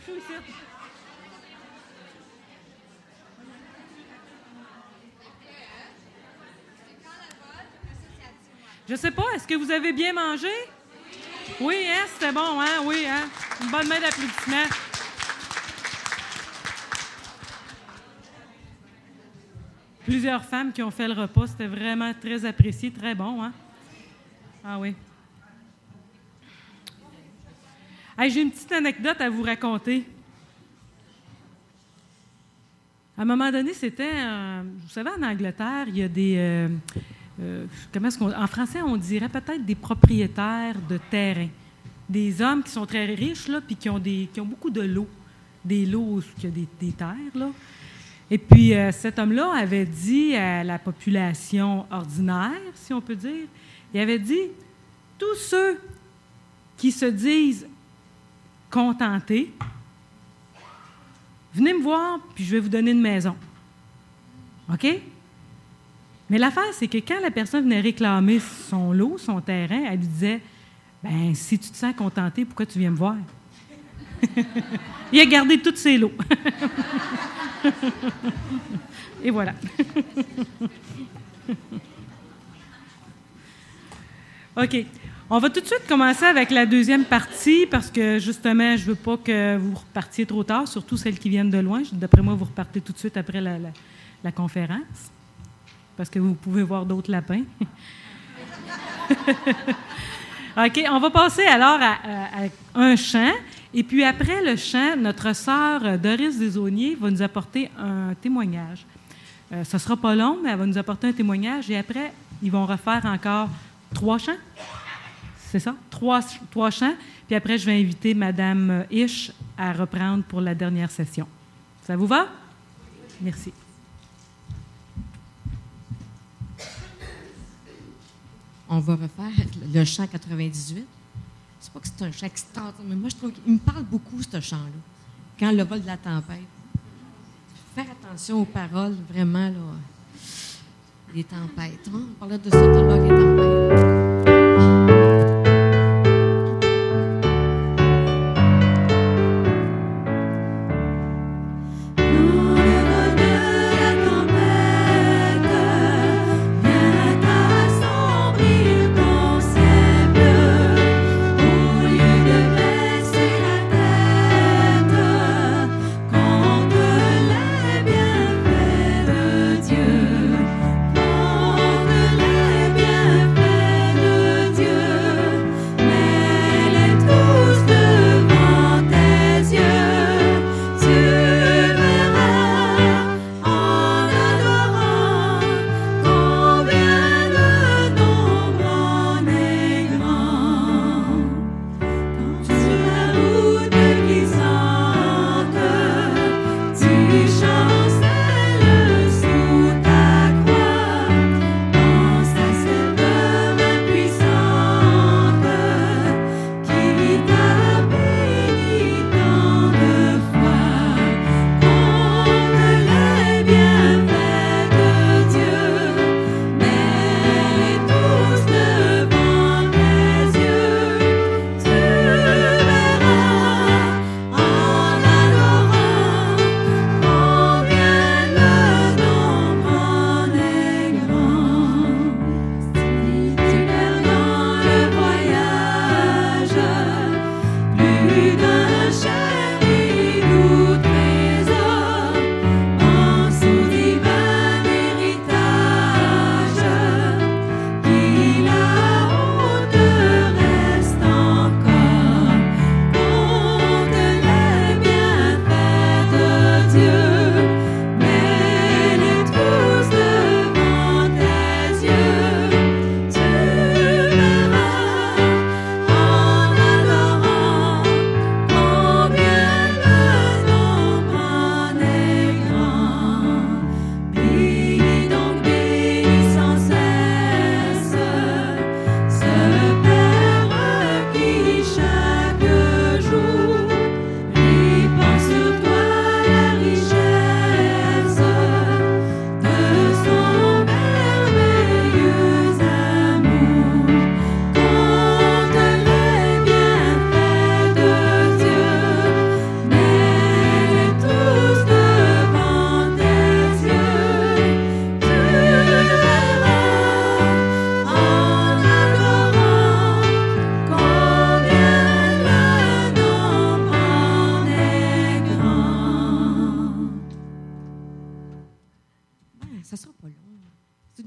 chercher ici. Je sais pas, est-ce que vous avez bien mangé? Oui, hein? C'était bon, hein? Oui, hein? Une bonne main d'applaudissement. Plusieurs femmes qui ont fait le repas, c'était vraiment très apprécié, très bon, hein? Ah oui. Hey, j'ai une petite anecdote à vous raconter. À un moment donné, c'était, vous savez, en Angleterre, il y a des, en français, on dirait peut-être des propriétaires de terrain. Des hommes qui sont très riches, là, puis qui ont beaucoup de lots. Des lots où il y a des terres, là. Et puis, cet homme-là avait dit à la population ordinaire, si on peut dire, il avait dit, tous ceux qui se disent contentés, venez me voir, puis je vais vous donner une maison. OK? Mais l'affaire, c'est que quand la personne venait réclamer son lot, son terrain, elle lui disait, « Bien, si tu te sens contenté, pourquoi tu viens me voir? » Il a gardé tous ses lots. Et voilà. OK. On va tout de suite commencer avec la deuxième partie parce que, justement, je ne veux pas que vous repartiez trop tard, surtout celles qui viennent de loin. D'après moi, vous repartez tout de suite après la conférence parce que vous pouvez voir d'autres lapins. OK. On va passer alors à un chant. Et puis, après le chant, notre sœur Doris Desaulniers va nous apporter un témoignage. Ce ne sera pas long, mais elle va nous apporter un témoignage. Et après, ils vont refaire encore 3 chants. C'est ça? 3 chants. Puis après, je vais inviter Mme Isch à reprendre pour la dernière session. Ça vous va? Merci. On va refaire le chant 98. C'est pas que c'est un chant extraordinaire, mais moi, je trouve qu'il me parle beaucoup, ce chant-là. Quand le vol de la tempête. Faire attention aux paroles, vraiment, là. Les tempêtes. Hein? On parlait de ça tout à l'heure, les tempêtes. Dieu, porte les bienfaits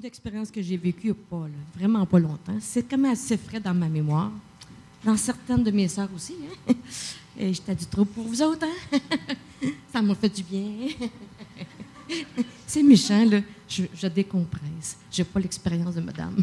d'expériences que j'ai vécues il n'y a pas, là, vraiment pas longtemps. C'est quand même assez frais dans ma mémoire. Dans certaines de mes sœurs aussi. Hein? Et j'étais du trouble pour vous autres. Hein? Ça m'a fait du bien. C'est méchant, là. Je décompresse. Je n'ai pas l'expérience de madame.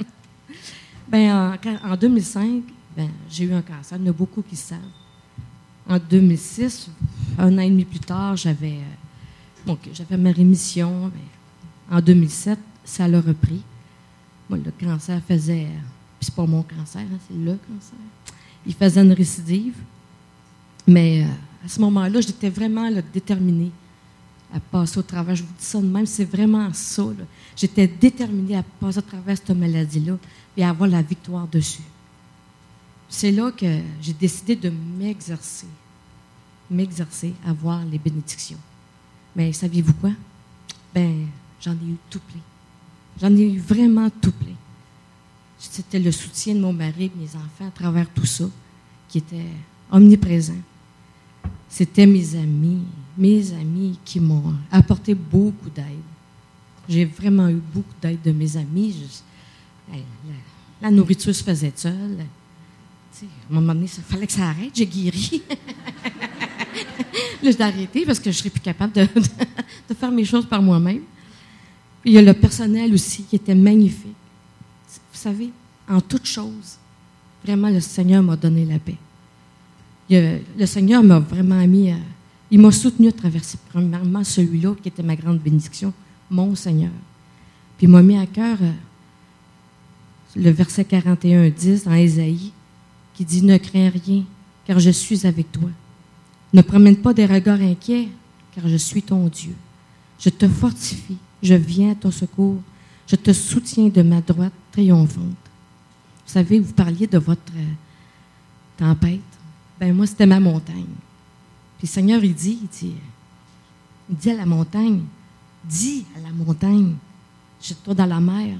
En 2005, j'ai eu un cancer. Il y en a beaucoup qui savent. En 2006, un an et demi plus tard, j'avais ma rémission. En 2007, ça l'a repris. Moi, le cancer faisait... Puis c'est pas mon cancer, hein, c'est le cancer. Il faisait une récidive. Mais à ce moment-là, j'étais vraiment là, déterminée à passer au travers. Je vous dis ça de même, c'est vraiment ça. Là. J'étais déterminée à passer au travers cette maladie-là et à avoir la victoire dessus. C'est là que j'ai décidé de m'exercer à voir les bénédictions. Mais saviez-vous quoi? J'en ai eu tout plein. J'en ai eu vraiment tout plein. C'était le soutien de mon mari et de mes enfants à travers tout ça, qui était omniprésent. C'était mes amis qui m'ont apporté beaucoup d'aide. J'ai vraiment eu beaucoup d'aide de mes amis. La nourriture se faisait seule. À un moment donné, il fallait que ça arrête. J'ai guéri. Là, j'ai arrêté parce que je ne serais plus capable de faire mes choses par moi-même. Puis, il y a le personnel aussi qui était magnifique. Vous savez, en toutes choses, vraiment, le Seigneur m'a donné la paix. Le Seigneur m'a vraiment il m'a soutenu à traverser premièrement celui-là qui était ma grande bénédiction, mon Seigneur. Puis il m'a mis à cœur le verset 41-10 dans Ésaïe qui dit « Ne crains rien, car je suis avec toi. Ne promène pas des regards inquiets, car je suis ton Dieu. Je te fortifie, je viens à ton secours, je te soutiens de ma droite triomphante. » Vous savez, vous parliez de votre tempête. Moi, c'était ma montagne. Puis le Seigneur, il dit à la montagne, dis à la montagne, jette-toi dans la mer.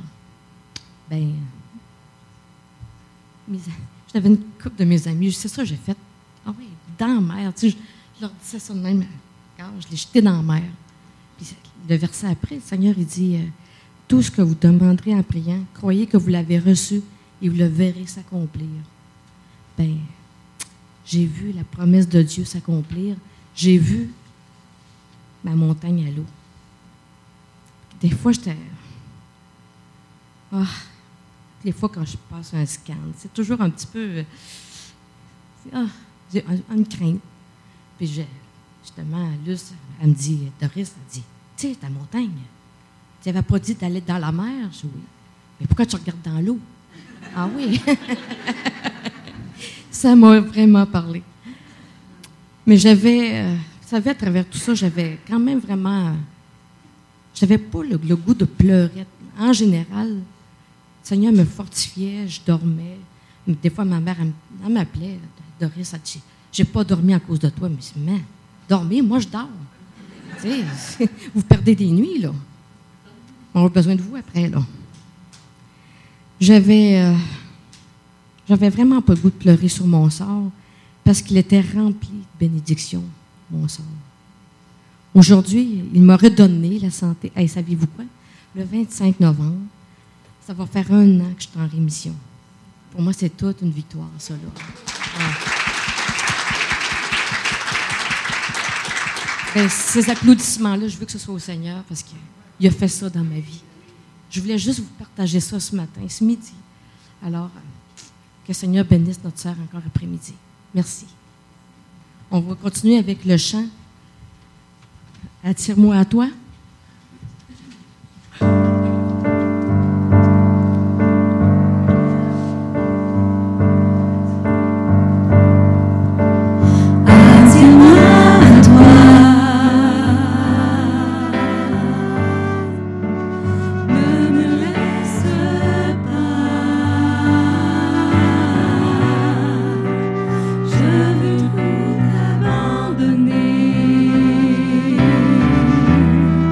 J'avais une couple de mes amis, c'est ça que j'ai fait. Ah oui, dans la mer. Je leur disais ça de même. Je l'ai jeté dans la mer. Puis le verset après, le Seigneur, il dit, tout ce que vous demanderez en priant, croyez que vous l'avez reçu et vous le verrez s'accomplir. J'ai vu la promesse de Dieu s'accomplir. J'ai vu ma montagne à l'eau. Des fois, des fois, quand je passe un scan, c'est toujours un petit peu... j'ai une crainte. Puis justement, Luce, elle me dit, Doris, elle dit, tu sais, ta montagne, tu n'avais pas dit d'aller dans la mer? Je dis oui. Mais pourquoi tu regardes dans l'eau? Ah oui! Ça m'a vraiment parlé. Mais vous savez, à travers tout ça, j'avais quand même vraiment... J'avais pas le goût de pleurer. En général, le Seigneur me fortifiait, je dormais. Des fois, ma mère, elle m'appelait, Doris, elle dit, j'ai pas dormi à cause de toi. Mais je dis, dormez, moi, je dors. Tu sais, vous perdez des nuits, là. On a besoin de vous après, là. J'avais vraiment pas le goût de pleurer sur mon sort parce qu'il était rempli de bénédictions, mon sort. Aujourd'hui, il m'a redonné la santé. Hey, saviez-vous quoi? Le 25 novembre, ça va faire 1 an que je suis en rémission. Pour moi, c'est toute une victoire, ça, là. Ces applaudissements-là, je veux que ce soit au Seigneur parce qu'il a fait ça dans ma vie. Je voulais juste vous partager ça ce matin, ce midi. Alors, que le Seigneur bénisse notre sœur encore après-midi. Merci. On va continuer avec le chant « Attire-moi à toi ». Je veux tout abandonner.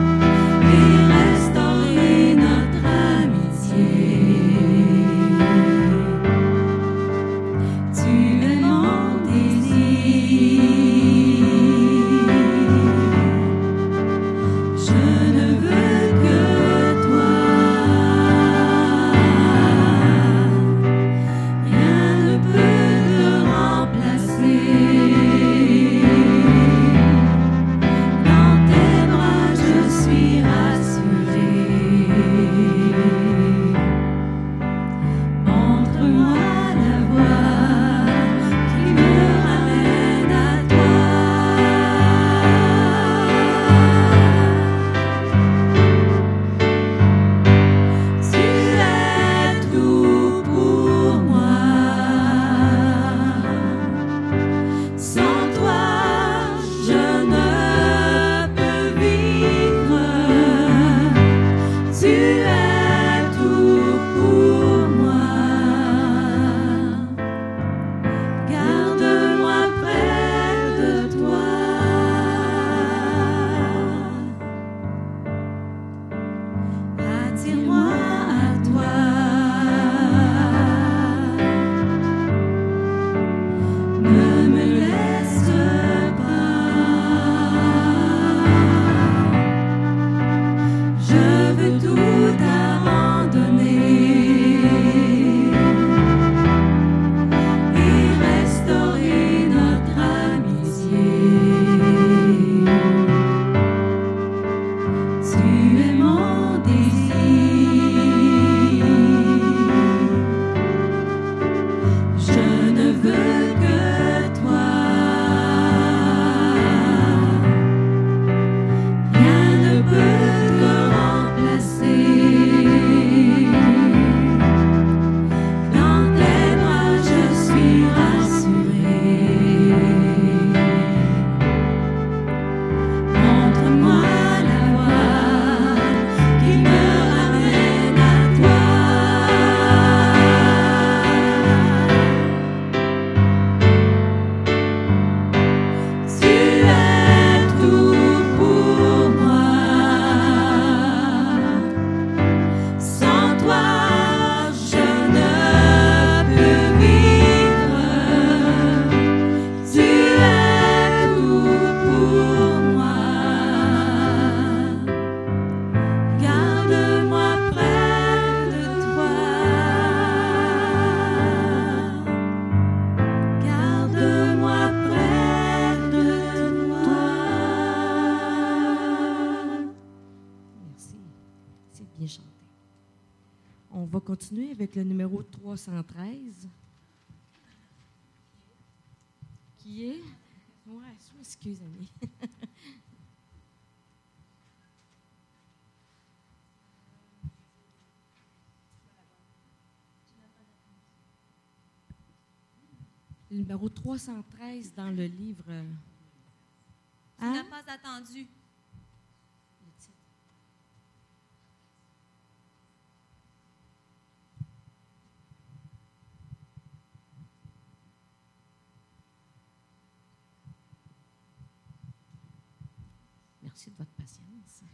va continuer avec le numéro 313. Qui est... Ouais, je m'excuse, Annie. Le numéro 313 dans le livre... Tu n'as pas attendu. Le titre. Merci de votre patience.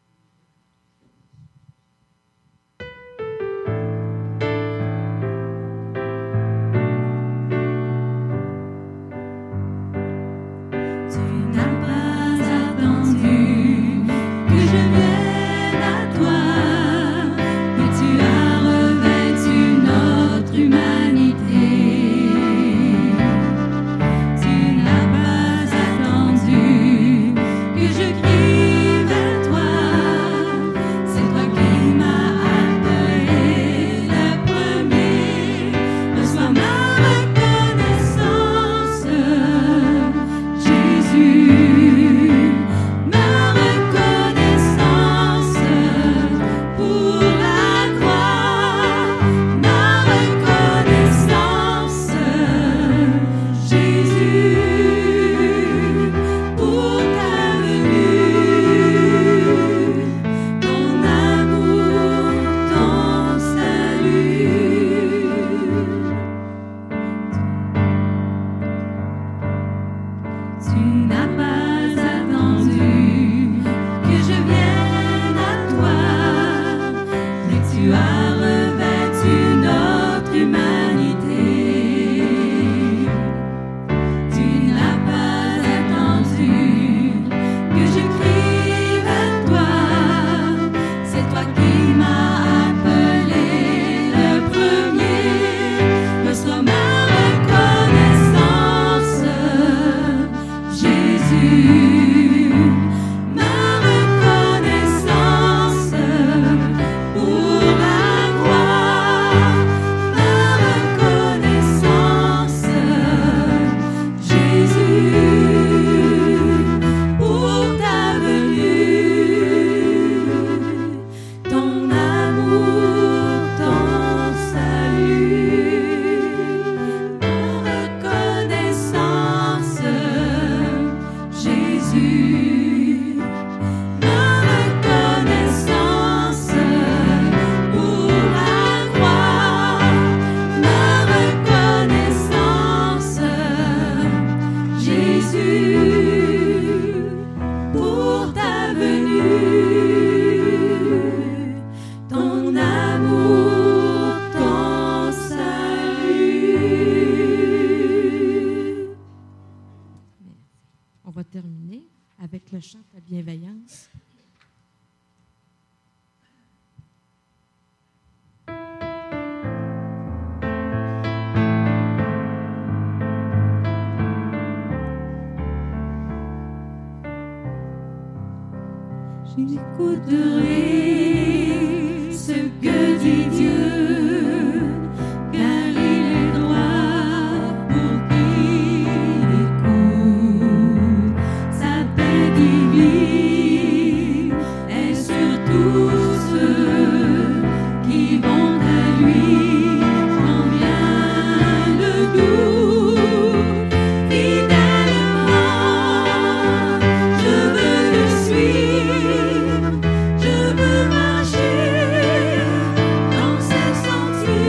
Le chant de la bienveillance. J'écouterai ce que dit Dieu, car il est droit pour qu'il écoute. Sa paix divine est sur tous ceux qui vont à lui quand vient le doute. Fidèlement, je veux le suivre, je veux marcher dans ses sentiers.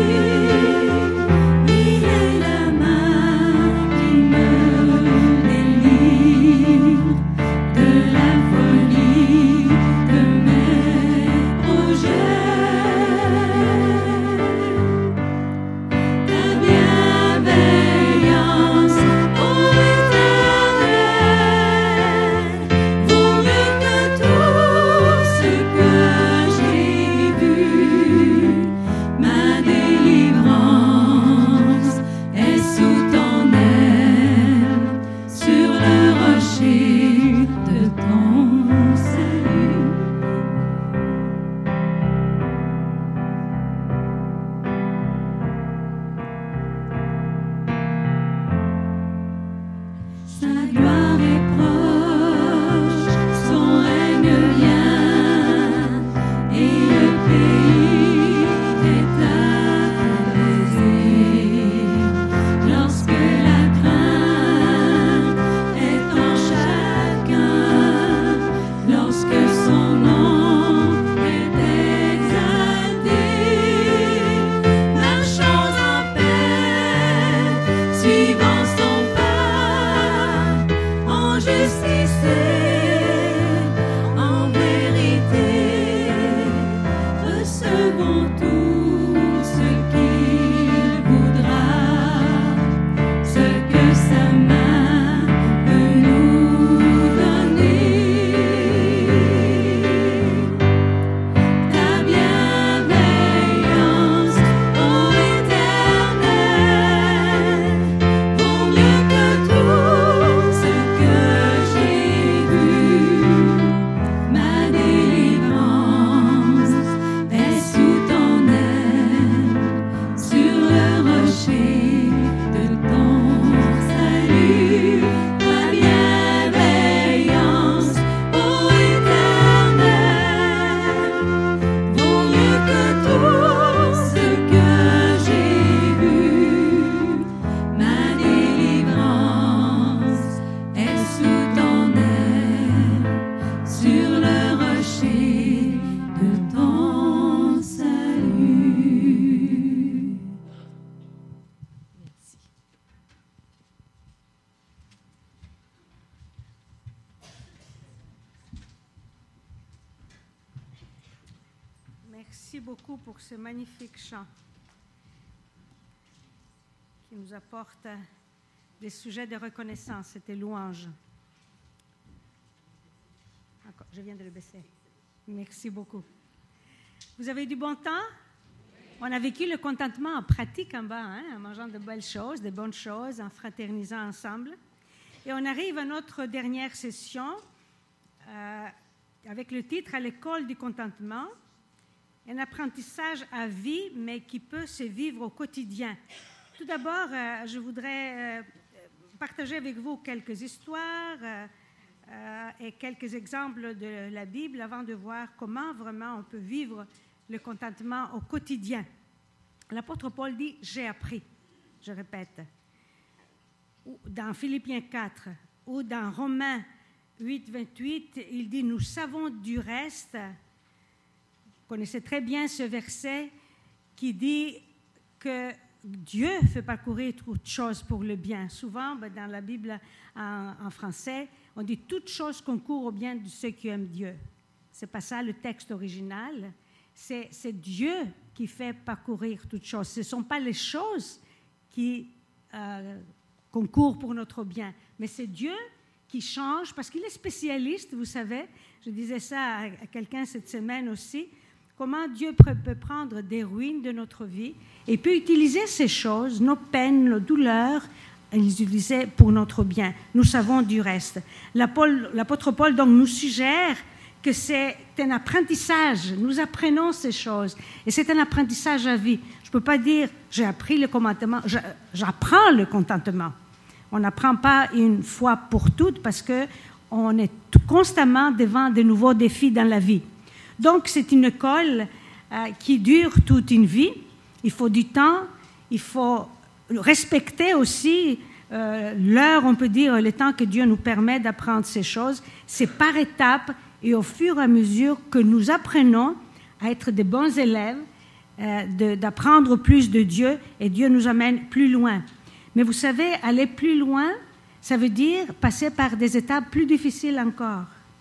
Merci beaucoup pour ce magnifique chant qui nous apporte des sujets de reconnaissance. C'était louange. Encore, je viens de le baisser. Merci beaucoup. Vous avez du bon temps? On a vécu le contentement en pratique en bas, en mangeant de belles choses, de bonnes choses, en fraternisant ensemble. Et on arrive à notre dernière session avec le titre « À l'école du contentement ». Un apprentissage à vie, mais qui peut se vivre au quotidien. Tout d'abord, je voudrais partager avec vous quelques histoires et quelques exemples de la Bible avant de voir comment vraiment on peut vivre le contentement au quotidien. L'apôtre Paul dit « J'ai appris », je répète. Dans Philippiens 4 ou dans Romains 8, 28, il dit « Nous savons du reste ». Vous connaissez très bien ce verset qui dit que Dieu fait parcourir toutes choses pour le bien. Souvent, dans la Bible en français, on dit « toutes choses concourent au bien de ceux qui aiment Dieu ». Ce n'est pas ça le texte original. C'est Dieu qui fait parcourir toutes choses. Ce ne sont pas les choses qui concourent pour notre bien, mais c'est Dieu qui change, parce qu'il est spécialiste, vous savez. Je disais ça à quelqu'un cette semaine aussi. Comment Dieu peut prendre des ruines de notre vie et peut utiliser ces choses, nos peines, nos douleurs, et les utiliser pour notre bien. Nous savons du reste. L'apôtre Paul donc nous suggère que c'est un apprentissage. Nous apprenons ces choses. Et c'est un apprentissage à vie. Je ne peux pas dire « j'ai appris le contentement ». J'apprends le contentement. On n'apprend pas une fois pour toutes parce qu'on est constamment devant de nouveaux défis dans la vie. Donc, c'est une école qui dure toute une vie. Il faut du temps. Il faut respecter aussi l'heure, on peut dire, le temps que Dieu nous permet d'apprendre ces choses. C'est par étapes et au fur et à mesure que nous apprenons à être de bons élèves, d'apprendre plus de Dieu, et Dieu nous amène plus loin. Mais vous savez, aller plus loin, ça veut dire passer par des étapes plus difficiles encore.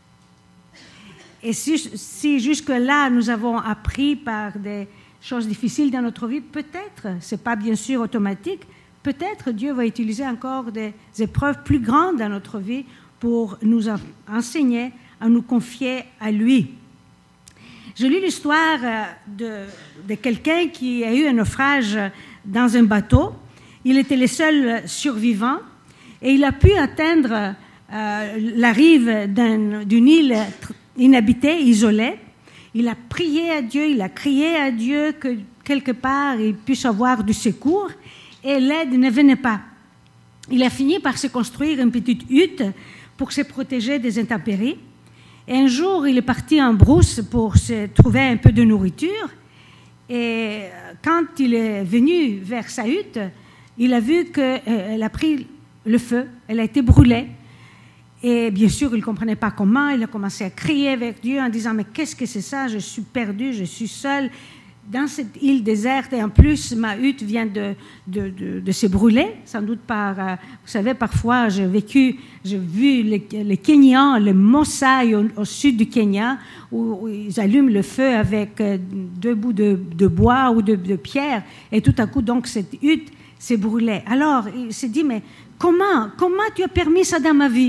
Et si jusque-là, nous avons appris par des choses difficiles dans notre vie, peut-être, ce n'est pas bien sûr automatique, peut-être Dieu va utiliser encore des épreuves plus grandes dans notre vie pour nous enseigner à nous confier à lui. Je lis l'histoire de quelqu'un qui a eu un naufrage dans un bateau. Il était le seul survivant et il a pu atteindre la rive d'une île inhabité, isolé. Il a prié à Dieu, il a crié à Dieu que quelque part il puisse avoir du secours et l'aide ne venait pas. Il a fini par se construire une petite hutte pour se protéger des intempéries. Et un jour, il est parti en brousse pour se trouver un peu de nourriture. Et quand il est venu vers sa hutte, il a vu qu'elle a pris le feu, elle a été brûlée. Et bien sûr, il ne comprenait pas comment. Il a commencé à crier avec Dieu en disant « Mais qu'est-ce que c'est ça? Je suis perdu, je suis seul dans cette île déserte. Et en plus, ma hutte vient de se brûler. » Sans doute par... vous savez, parfois, j'ai vu les Kenyans, les Maasai au sud du Kenya, où ils allument le feu avec 2 bouts de bois ou de pierre. Et tout à coup, donc, cette hutte s'est brûlée. Alors, il s'est dit « Mais comment tu as permis ça dans ma vie ?»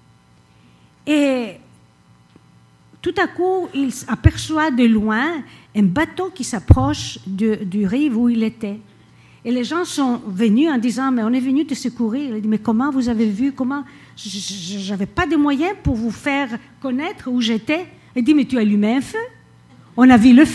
Et tout à coup, il aperçoit de loin un bateau qui s'approche du rive où il était. Et les gens sont venus en disant « Mais on est venu te secourir. » Il dit « Mais comment vous avez vu? Comment? Je n'avais pas de moyens pour vous faire connaître où j'étais. » Il dit « Mais tu as allumé un feu. On a vu le feu. »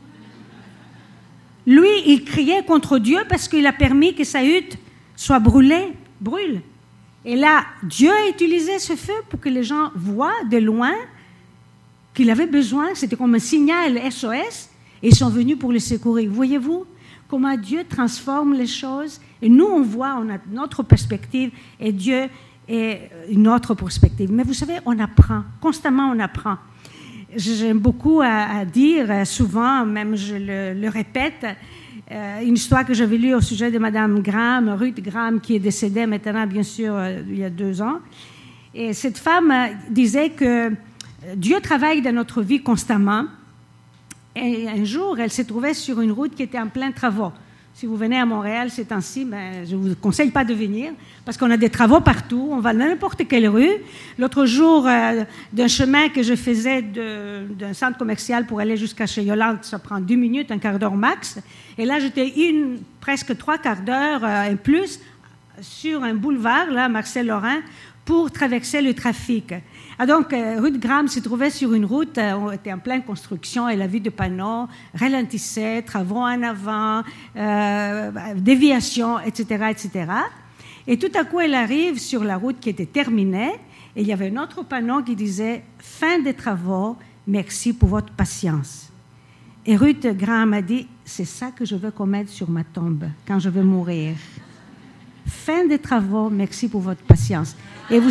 Lui, il criait contre Dieu parce qu'il a permis que sa hutte soit brûle. Et là, Dieu a utilisé ce feu pour que les gens voient de loin qu'il avait besoin. C'était comme un signal SOS. Et ils sont venus pour le secourir. Voyez-vous comment Dieu transforme les choses? Et nous, on voit, on a notre perspective et Dieu est une autre perspective. Mais vous savez, on apprend. Constamment, on apprend. J'aime beaucoup à dire, souvent, même je le répète, une histoire que j'avais lue au sujet de Mme Graham, Ruth Graham, qui est décédée maintenant, bien sûr, il y a 2 ans. Et cette femme disait que Dieu travaille dans notre vie constamment Et un jour, elle s'est trouvée sur une route qui était en plein travaux. Si vous venez à Montréal ces temps-ci, je ne vous conseille pas de venir parce qu'on a des travaux partout. On va dans n'importe quelle rue. L'autre jour, d'un chemin que je faisais d'un centre commercial pour aller jusqu'à chez Yolande, ça prend 2 minutes, un quart d'heure max. Et là, j'étais presque 3 quarts d'heure et plus sur un boulevard, là, Marcel-Lorrain, pour traverser le trafic. Donc, Ruth Graham se trouvait sur une route, on était en pleine construction, elle a vu des panneaux, ralentissait, travaux en avant, déviation, etc., etc. Et tout à coup, elle arrive sur la route qui était terminée, et il y avait un autre panneau qui disait « Fin des travaux, merci pour votre patience ». Et Ruth Graham a dit « C'est ça que je veux qu'on mette sur ma tombe quand je vais mourir. Fin des travaux, merci pour votre patience ». Et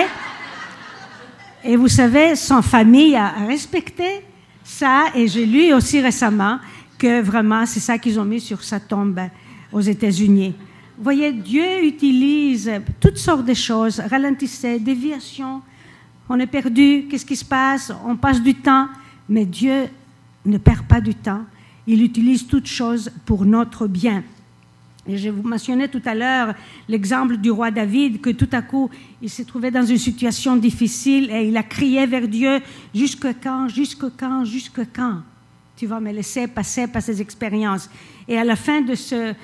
vous savez, son famille a respecté ça, et j'ai lu aussi récemment que vraiment, c'est ça qu'ils ont mis sur sa tombe aux États-Unis. Vous voyez, Dieu utilise toutes sortes de choses, ralentissez, déviation, on est perdu, qu'est-ce qui se passe? On passe du temps, mais Dieu ne perd pas du temps. Il utilise toutes choses pour notre bien. Et je vous mentionnais tout à l'heure l'exemple du roi David, que tout à coup, il s'est trouvé dans une situation difficile et il a crié vers Dieu, « Jusque quand, jusque quand, jusque quand tu vas me laisser passer par ces expériences ?» Et à la fin de ce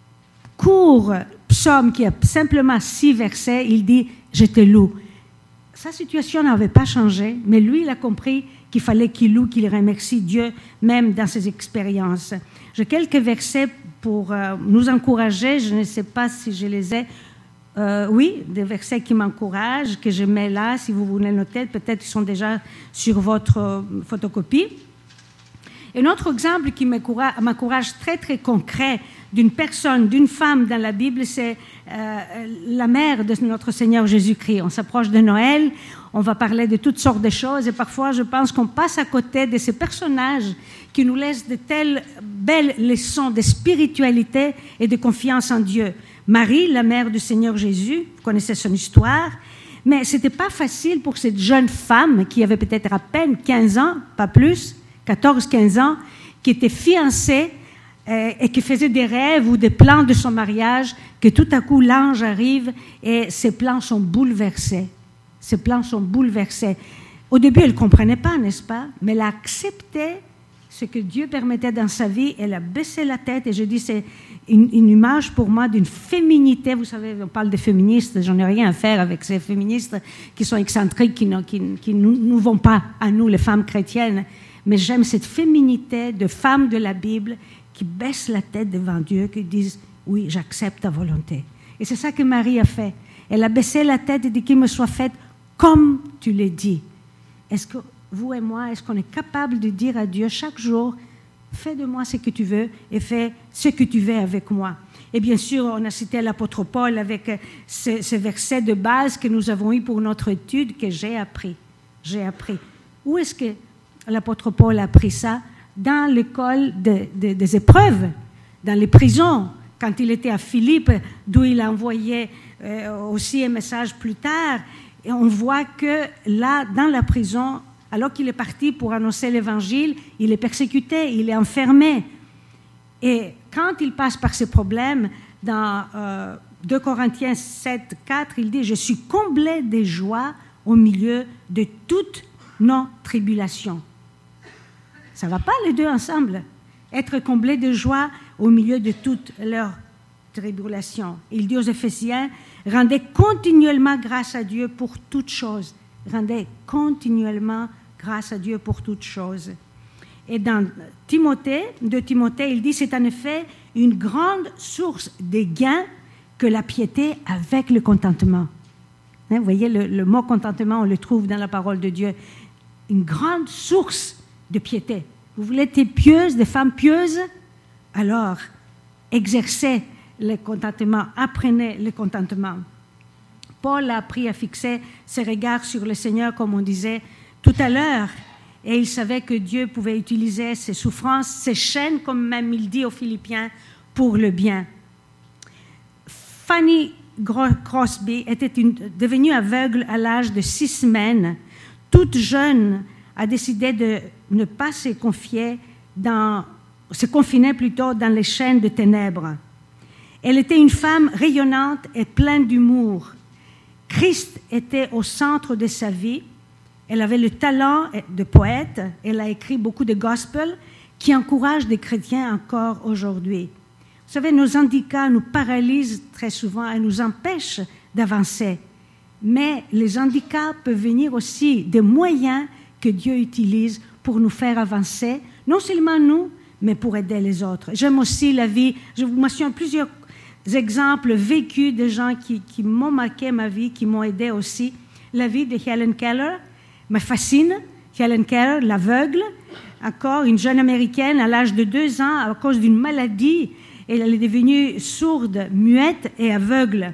court psaume qui a simplement 6 versets, il dit « Je te loue ». Sa situation n'avait pas changé, mais lui, il a compris qu'il fallait qu'il loue, qu'il remercie Dieu, même dans ses expériences. J'ai quelques versets pour nous encourager. Je ne sais pas si je les ai. Oui, des versets qui m'encouragent, que je mets là. Si vous voulez noter, peut-être qu'ils sont déjà sur votre photocopie. Un autre exemple qui m'encourage très, très concret d'une personne, d'une femme dans la Bible, c'est la mère de notre Seigneur Jésus-Christ. On s'approche de Noël, on va parler de toutes sortes de choses et parfois je pense qu'on passe à côté de ces personnages qui nous laissent de telles belles leçons de spiritualité et de confiance en Dieu. Marie, la mère du Seigneur Jésus, vous connaissez son histoire, mais ce n'était pas facile pour cette jeune femme qui avait peut-être à peine 15 ans, pas plus, 14-15 ans, qui était fiancée et qui faisait des rêves ou des plans de son mariage, que tout à coup l'ange arrive et ses plans sont bouleversés. Ses plans sont bouleversés. Au début, elle ne comprenait pas, n'est-ce pas? Mais elle a accepté ce que Dieu permettait dans sa vie. Elle a baissé la tête et je dis, c'est une image pour moi d'une féminité. Vous savez, on parle des féministes, j'en ai rien à faire avec ces féministes qui sont excentriques, qui ne nous vont pas à nous, les femmes chrétiennes. Mais j'aime cette féminité de femmes de la Bible qui baissent la tête devant Dieu, qui disent « Oui, j'accepte ta volonté ». Et c'est ça que Marie a fait. Elle a baissé la tête et dit « Qu'il me soit fait comme tu l'as dit ». Est-ce que vous et moi, est-ce qu'on est capable de dire à Dieu chaque jour « Fais de moi ce que tu veux et fais ce que tu veux avec moi ». Et bien sûr, on a cité l'apôtre Paul avec ce verset de base que nous avons eu pour notre étude, que j'ai appris. J'ai appris. Où est-ce que l'apôtre Paul a appris ça? Dans l'école des épreuves, dans les prisons, quand il était à Philippe, d'où il a envoyé aussi un message plus tard. Et on voit que là, dans la prison, alors qu'il est parti pour annoncer l'Évangile, il est persécuté, il est enfermé. Et quand il passe par ces problèmes, dans 2 Corinthiens 7, 4, il dit « Je suis comblé de joie au milieu de toutes nos tribulations ». Ça ne va pas les deux ensemble. Être comblé de joie au milieu de toutes leurs tribulations. Il dit aux Éphésiens, rendez continuellement grâce à Dieu pour toutes choses. Rendez continuellement grâce à Dieu pour toutes choses. Et dans 2 Timothée, il dit, c'est en effet une grande source de gain que la piété avec le contentement. Hein, vous voyez, le mot contentement, on le trouve dans la parole de Dieu. Une grande source de piété. Vous voulez être pieuse, des femmes pieuses? Alors, exercez le contentement, apprenez le contentement. Paul a appris à fixer ses regards sur le Seigneur, comme on disait tout à l'heure, et il savait que Dieu pouvait utiliser ses souffrances, ses chaînes, comme même il dit aux Philippiens, pour le bien. Fanny Crosby était devenue aveugle à l'âge de 6 semaines. Toute jeune, a décidé de ne pas se confier se confinait plutôt dans les chaînes de ténèbres. Elle était une femme rayonnante et pleine d'humour. Christ était au centre de sa vie. Elle avait le talent de poète. Elle a écrit beaucoup de gospels qui encouragent les chrétiens encore aujourd'hui. Vous savez, nos handicaps nous paralysent très souvent et nous empêchent d'avancer. Mais les handicaps peuvent venir aussi des moyens que Dieu utilise pour nous faire avancer, non seulement nous, mais pour aider les autres. J'aime aussi la vie, je vous mentionne plusieurs exemples vécus de gens qui m'ont marqué ma vie, qui m'ont aidé aussi. La vie de Helen Keller me fascine. Helen Keller, l'aveugle, encore une jeune Américaine à l'âge de 2 ans, à cause d'une maladie, elle est devenue sourde, muette et aveugle.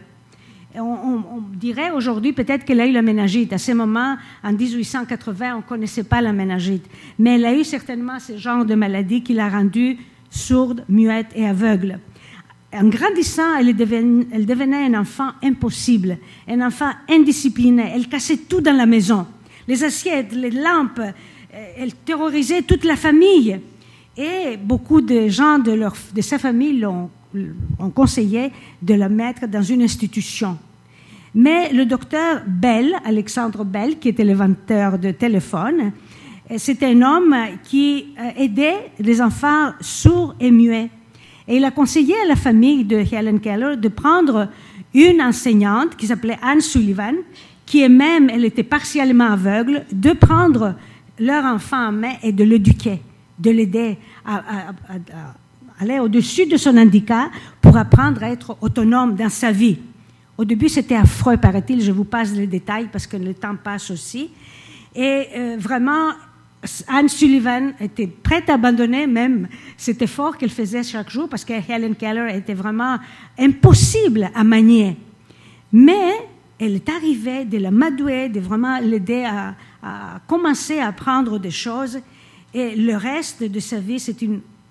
On dirait aujourd'hui peut-être qu'elle a eu la méningite. À ce moment, en 1880, on ne connaissait pas la méningite. Mais elle a eu certainement ce genre de maladie qui l'a rendue sourde, muette et aveugle. En grandissant, elle devenait un enfant impossible, un enfant indiscipliné. Elle cassait tout dans la maison. Les assiettes, les lampes, elle terrorisait toute la famille. Et beaucoup de gens de sa famille ont conseillé de la mettre dans une institution. Mais le docteur Bell, Alexandre Bell, qui était l'inventeur de téléphone, c'était un homme qui aidait les enfants sourds et muets. Et il a conseillé à la famille de Helen Keller de prendre une enseignante qui s'appelait Anne Sullivan, qui elle était partiellement aveugle, de prendre leur enfant en main et de l'éduquer, de l'aider à aller au-dessus de son handicap pour apprendre à être autonome dans sa vie. Au début, c'était affreux, paraît-il. Je vous passe les détails parce que le temps passe aussi. Et vraiment, Anne Sullivan était prête à abandonner même cet effort qu'elle faisait chaque jour parce que Helen Keller était vraiment impossible à manier. Mais elle est arrivée de la m'adouer, de vraiment l'aider à commencer à apprendre des choses. Et le reste de sa vie, c'est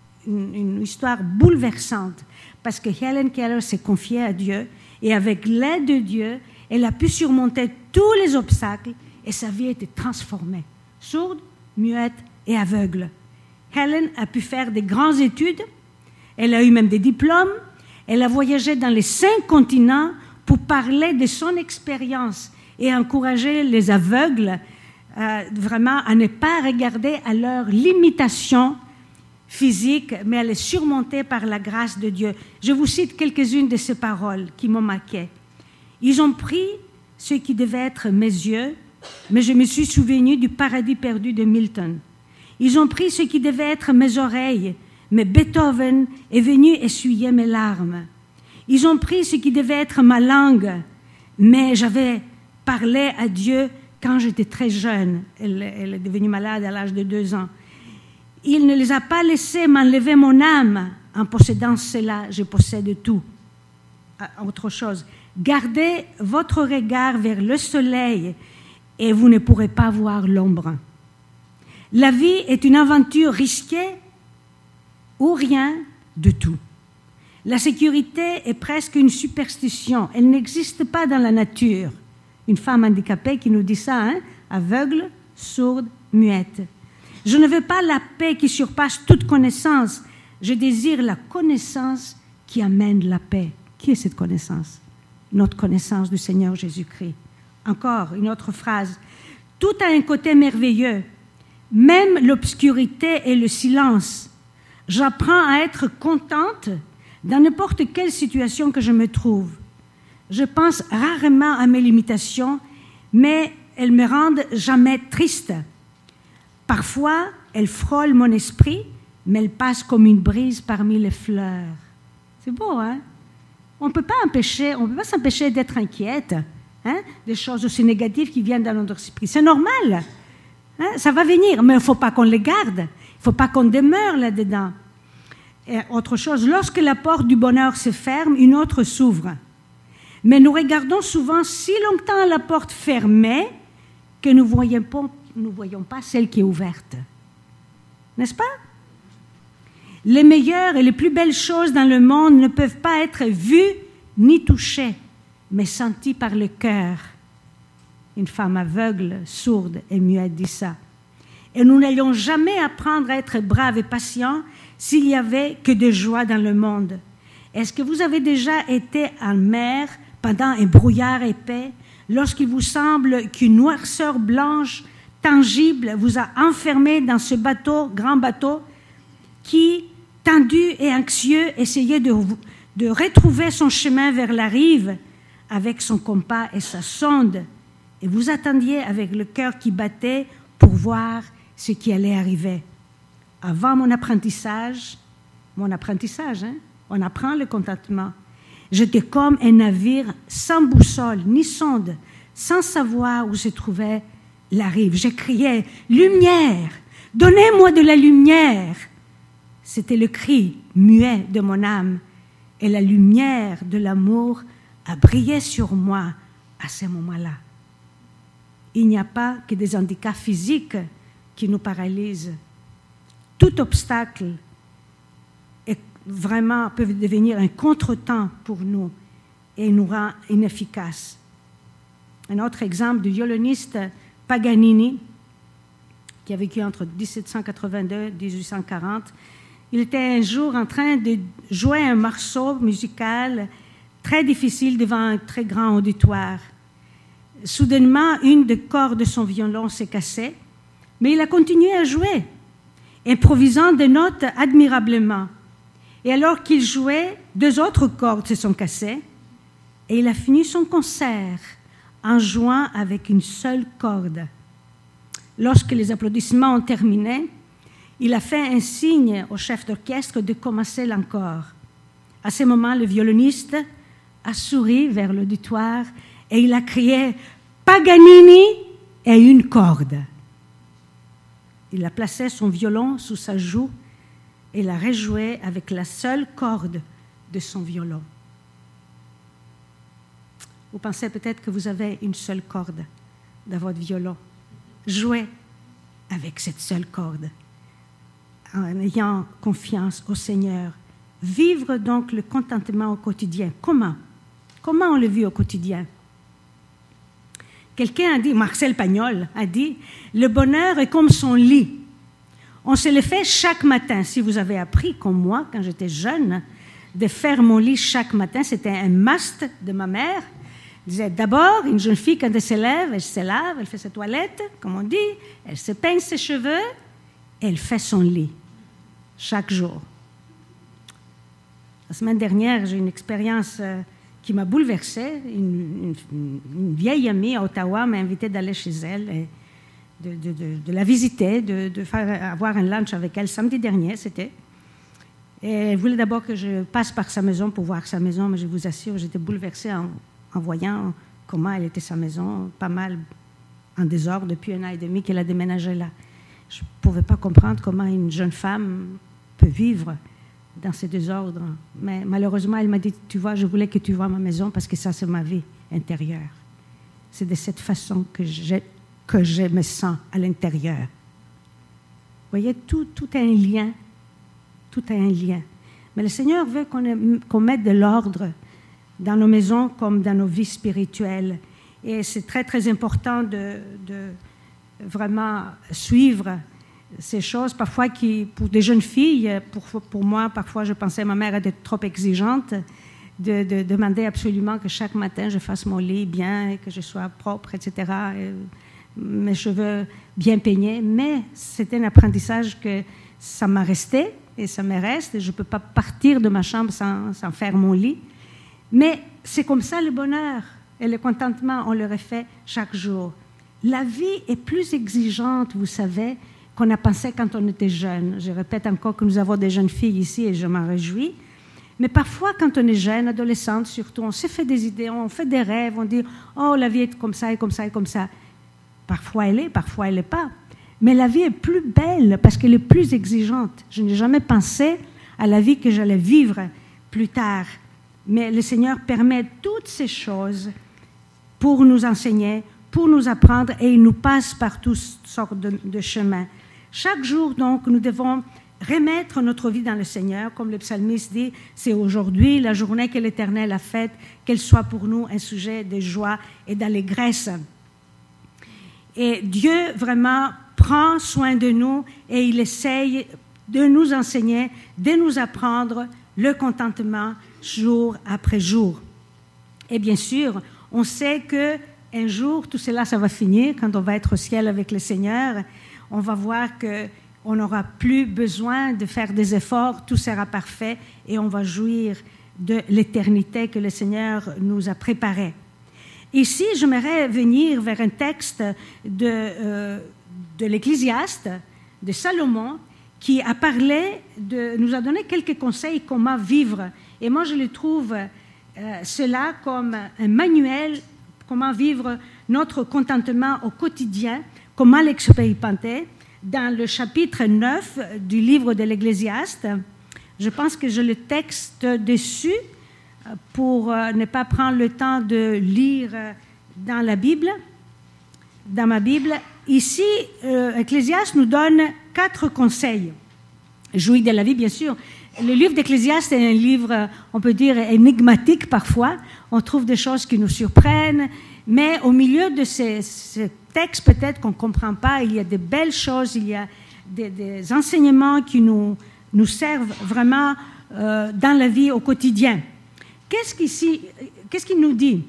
une histoire bouleversante parce que Helen Keller s'est confiée à Dieu et avec l'aide de Dieu, elle a pu surmonter tous les obstacles et sa vie a été transformée. Sourde, muette et aveugle. Helen a pu faire des grandes études, elle a eu même des diplômes, elle a voyagé dans les 5 continents pour parler de son expérience et encourager les aveugles vraiment à ne pas regarder à leurs limitations physiques, mais à les surmonter par la grâce de Dieu. Je vous cite quelques-unes de ces paroles qui m'ont marqué. Ils ont pris ce qui devait être mes yeux, mais je me suis souvenu du paradis perdu de Milton. Ils ont pris ce qui devait être mes oreilles, mais Beethoven est venu essuyer mes larmes. Ils ont pris ce qui devait être ma langue, mais j'avais parlé à Dieu quand j'étais très jeune. Elle est devenue malade à l'âge de 2 ans. Il ne les a pas laissés m'enlever mon âme. En possédant cela, je possède tout. Autre chose, gardez votre regard vers le soleil et vous ne pourrez pas voir l'ombre. La vie est une aventure risquée ou rien de tout. La sécurité est presque une superstition. Elle n'existe pas dans la nature. Une femme handicapée qui nous dit ça, aveugle, sourde, muette. Je ne veux pas la paix qui surpasse toute connaissance. Je désire la connaissance qui amène la paix. Qui est cette connaissance? Notre connaissance du Seigneur Jésus-Christ. Encore une autre phrase. Tout a un côté merveilleux, même l'obscurité et le silence. J'apprends à être contente dans n'importe quelle situation que je me trouve. Je pense rarement à mes limitations, mais elles me rendent jamais triste. Parfois, elles frôlent mon esprit, mais elles passent comme une brise parmi les fleurs. C'est beau, hein? On ne peut pas s'empêcher d'être inquiète, des choses aussi négatives qui viennent dans notre esprit. C'est normal, ça va venir, mais il ne faut pas qu'on les garde, il ne faut pas qu'on demeure là-dedans. Et autre chose, lorsque la porte du bonheur se ferme, une autre s'ouvre. Mais nous regardons souvent si longtemps la porte fermée que nous ne voyons pas celle qui est ouverte. N'est-ce pas? Les meilleures et les plus belles choses dans le monde ne peuvent pas être vues ni touchées, mais senties par le cœur. Une femme aveugle, sourde et muette dit ça. et nous n'allions jamais apprendre à être braves et patients s'il n'y avait que de joie dans le monde. Est-ce que vous avez déjà été en mer pendant un brouillard épais, lorsqu'il vous semble qu'une noirceur blanche tangible vous a enfermé dans ce bateau, grand bateau, qui, tendu et anxieux, essayait de retrouver son chemin vers la rive avec son compas et sa sonde, et vous attendiez avec le cœur qui battait pour voir ce qui allait arriver. Avant mon apprentissage, on apprend le contentement. J'étais comme un navire sans boussole ni sonde, sans savoir où se trouvait la rive. Je criais « Lumière! Donnez-moi de la lumière !» C'était le cri muet de mon âme, et la lumière de l'amour a brillé sur moi à ce moment-là. Il n'y a pas que des handicaps physiques qui nous paralysent. Tout obstacle vraiment peut devenir un contretemps pour nous et nous rend inefficaces. Un autre exemple du violoniste Paganini, qui a vécu entre 1782 et 1840, il était un jour en train de jouer un morceau musical très difficile devant un très grand auditoire. Soudainement, une des cordes de son violon s'est cassée, mais il a continué à jouer, improvisant des notes admirablement. Et alors qu'il jouait, 2 autres cordes se sont cassées, et il a fini son concert en jouant avec une seule corde. Lorsque les applaudissements ont terminé, il a fait un signe au chef d'orchestre de commencer l'encore. À ce moment, le violoniste a souri vers l'auditoire et il a crié « Paganini et une corde ». Il a placé son violon sous sa joue et l'a rejoué avec la seule corde de son violon. Vous pensez peut-être que vous avez une seule corde dans votre violon. Jouez avec cette seule corde en ayant confiance au Seigneur. Vivre donc le contentement au quotidien. Comment? Comment on le vit au quotidien? Quelqu'un a dit, Marcel Pagnol a dit, le bonheur est comme son lit. On se le fait chaque matin. Si vous avez appris, comme moi, quand j'étais jeune, de faire mon lit chaque matin, c'était un must de ma mère. Elle disait, d'abord, une jeune fille, quand elle se lève, elle fait sa toilette, comme on dit, elle se peigne ses cheveux, et elle fait son lit, chaque jour. La semaine dernière, j'ai une expérience qui m'a bouleversée. Une vieille amie à Ottawa m'a invitée d'aller chez elle, et de la visiter, avoir un lunch avec elle samedi dernier, c'était. Et elle voulait d'abord que je passe par sa maison pour voir sa maison, mais je vous assure, j'étais bouleversée en voyant comment elle était sa maison, pas mal en désordre depuis 1 an et demi qu'elle a déménagé là. Je ne pouvais pas comprendre comment une jeune femme peut vivre dans ces désordres. Mais malheureusement, elle m'a dit, tu vois, je voulais que tu vois ma maison parce que ça, c'est ma vie intérieure. C'est de cette façon que je me sens à l'intérieur. Vous voyez, tout a un lien. Tout a un lien. Mais le Seigneur veut qu'on mette de l'ordre dans nos maisons comme dans nos vies spirituelles. Et c'est très, très important de vraiment suivre ces choses. Parfois, pour des jeunes filles, pour moi, parfois, je pensais que ma mère était trop exigeante, de demander absolument que chaque matin, je fasse mon lit bien, et que je sois propre, etc., et mes cheveux bien peignés. Mais c'était un apprentissage que ça m'a resté, et ça me reste, et je ne peux pas partir de ma chambre sans faire mon lit. Mais c'est comme ça le bonheur et le contentement, on le refait chaque jour. La vie est plus exigeante, vous savez, qu'on a pensé quand on était jeune. Je répète encore que nous avons des jeunes filles ici et je m'en réjouis. Mais parfois, quand on est jeune, adolescente surtout, on se fait des idées, on fait des rêves, on dit « Oh, la vie est comme ça et comme ça et comme ça ». Parfois elle est, parfois elle n'est pas. Mais la vie est plus belle parce qu'elle est plus exigeante. Je n'ai jamais pensé à la vie que j'allais vivre plus tard. Mais le Seigneur permet toutes ces choses pour nous enseigner, pour nous apprendre, et il nous passe par toutes sortes de chemins. Chaque jour, donc, nous devons remettre notre vie dans le Seigneur. Comme le psalmiste dit, c'est aujourd'hui la journée que l'Éternel a faite, qu'elle soit pour nous un sujet de joie et d'allégresse. Et Dieu vraiment prend prend soin de nous et il essaye de nous enseigner, de nous apprendre le contentement jour après jour. Et bien sûr, on sait qu'un jour, tout cela, ça va finir. Quand on va être au ciel avec le Seigneur, on va voir qu'on n'aura plus besoin de faire des efforts, tout sera parfait et on va jouir de l'éternité que le Seigneur nous a préparée. Ici, j'aimerais venir vers un texte de l'Ecclésiaste, de Salomon, qui a parlé, nous a donné quelques conseils comment vivre. Et moi, je le trouve cela comme un manuel, comment vivre notre contentement au quotidien, comment l'expérimenter. Dans le chapitre 9 du livre de l'Ecclésiaste, je pense que j'ai le texte dessus pour ne pas prendre le temps de lire dans la Bible, dans ma Bible. Ici, Ecclésiaste nous donne 4 conseils. Jouir de la vie, bien sûr. Le livre d'Ecclésiaste est un livre, on peut dire, énigmatique parfois. On trouve des choses qui nous surprennent, mais au milieu de ces textes, peut-être qu'on ne comprend pas, il y a de belles choses, il y a des enseignements qui nous servent vraiment dans la vie au quotidien. Qu'est-ce qu'il nous dit,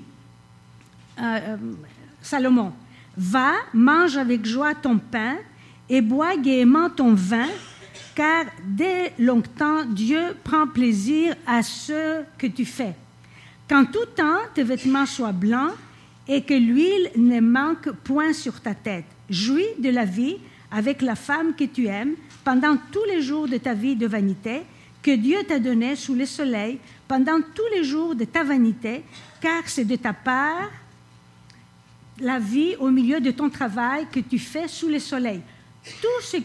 Salomon? Va, mange avec joie ton pain et bois gaiement ton vin, car dès longtemps Dieu prend plaisir à ce que tu fais. Qu'en tout temps tes vêtements soient blancs et que l'huile ne manque point sur ta tête. Jouis de la vie avec la femme que tu aimes pendant tous les jours de ta vie de vanité que Dieu t'a donné sous le soleil pendant tous les jours de ta vanité, car c'est de ta part la vie au milieu de ton travail que tu fais sous le soleil. Tout ce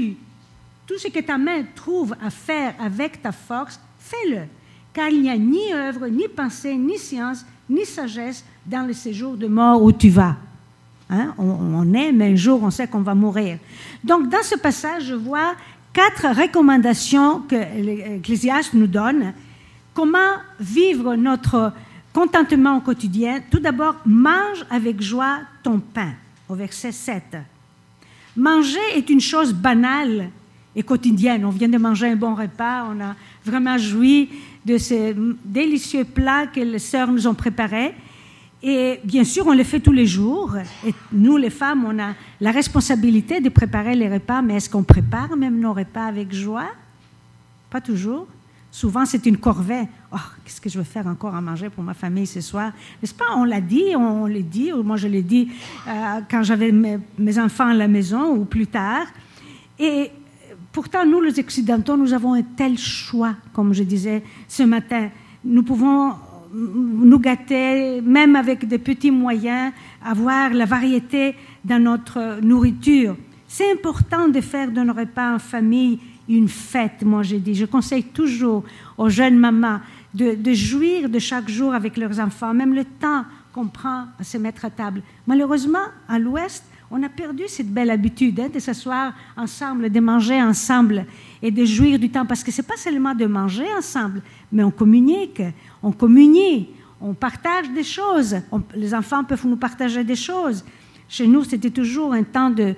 que ta main trouve à faire avec ta force, fais-le, car il n'y a ni œuvre, ni pensée, ni science, ni sagesse dans le séjour de mort où tu vas. Hein? On est, mais un jour, on sait qu'on va mourir. Donc, dans ce passage, je vois 4 recommandations que l'Ecclésiaste nous donne. Comment vivre notre contentement au quotidien? Tout d'abord, mange avec joie ton pain, au verset 7. Manger est une chose banale et quotidienne. On vient de manger un bon repas, on a vraiment joui de ces délicieux plats que les sœurs nous ont préparés. Et bien sûr, on le fait tous les jours. Et nous, les femmes, on a la responsabilité de préparer les repas, mais est-ce qu'on prépare même nos repas avec joie? Pas toujours. Souvent, c'est une corvée. Oh, qu'est-ce que je vais faire encore à manger pour ma famille ce soir? N'est-ce pas? On l'a dit, on le dit. Moi, je l'ai dit quand j'avais mes enfants à la maison ou plus tard. Et pourtant, nous, les Occidentaux, nous avons un tel choix, comme je disais ce matin. Nous pouvons nous gâter, même avec des petits moyens, avoir la variété dans notre nourriture. C'est important de faire de nos repas en famille une fête, moi j'ai dit. Je conseille toujours aux jeunes mamans de jouir de chaque jour avec leurs enfants, même le temps qu'on prend à se mettre à table. Malheureusement, à l'Ouest, on a perdu cette belle habitude de s'asseoir ensemble, de manger ensemble et de jouir du temps. Parce que ce n'est pas seulement de manger ensemble, mais on communique, on communie, on partage des choses. Les enfants peuvent nous partager des choses. Chez nous, c'était toujours un temps de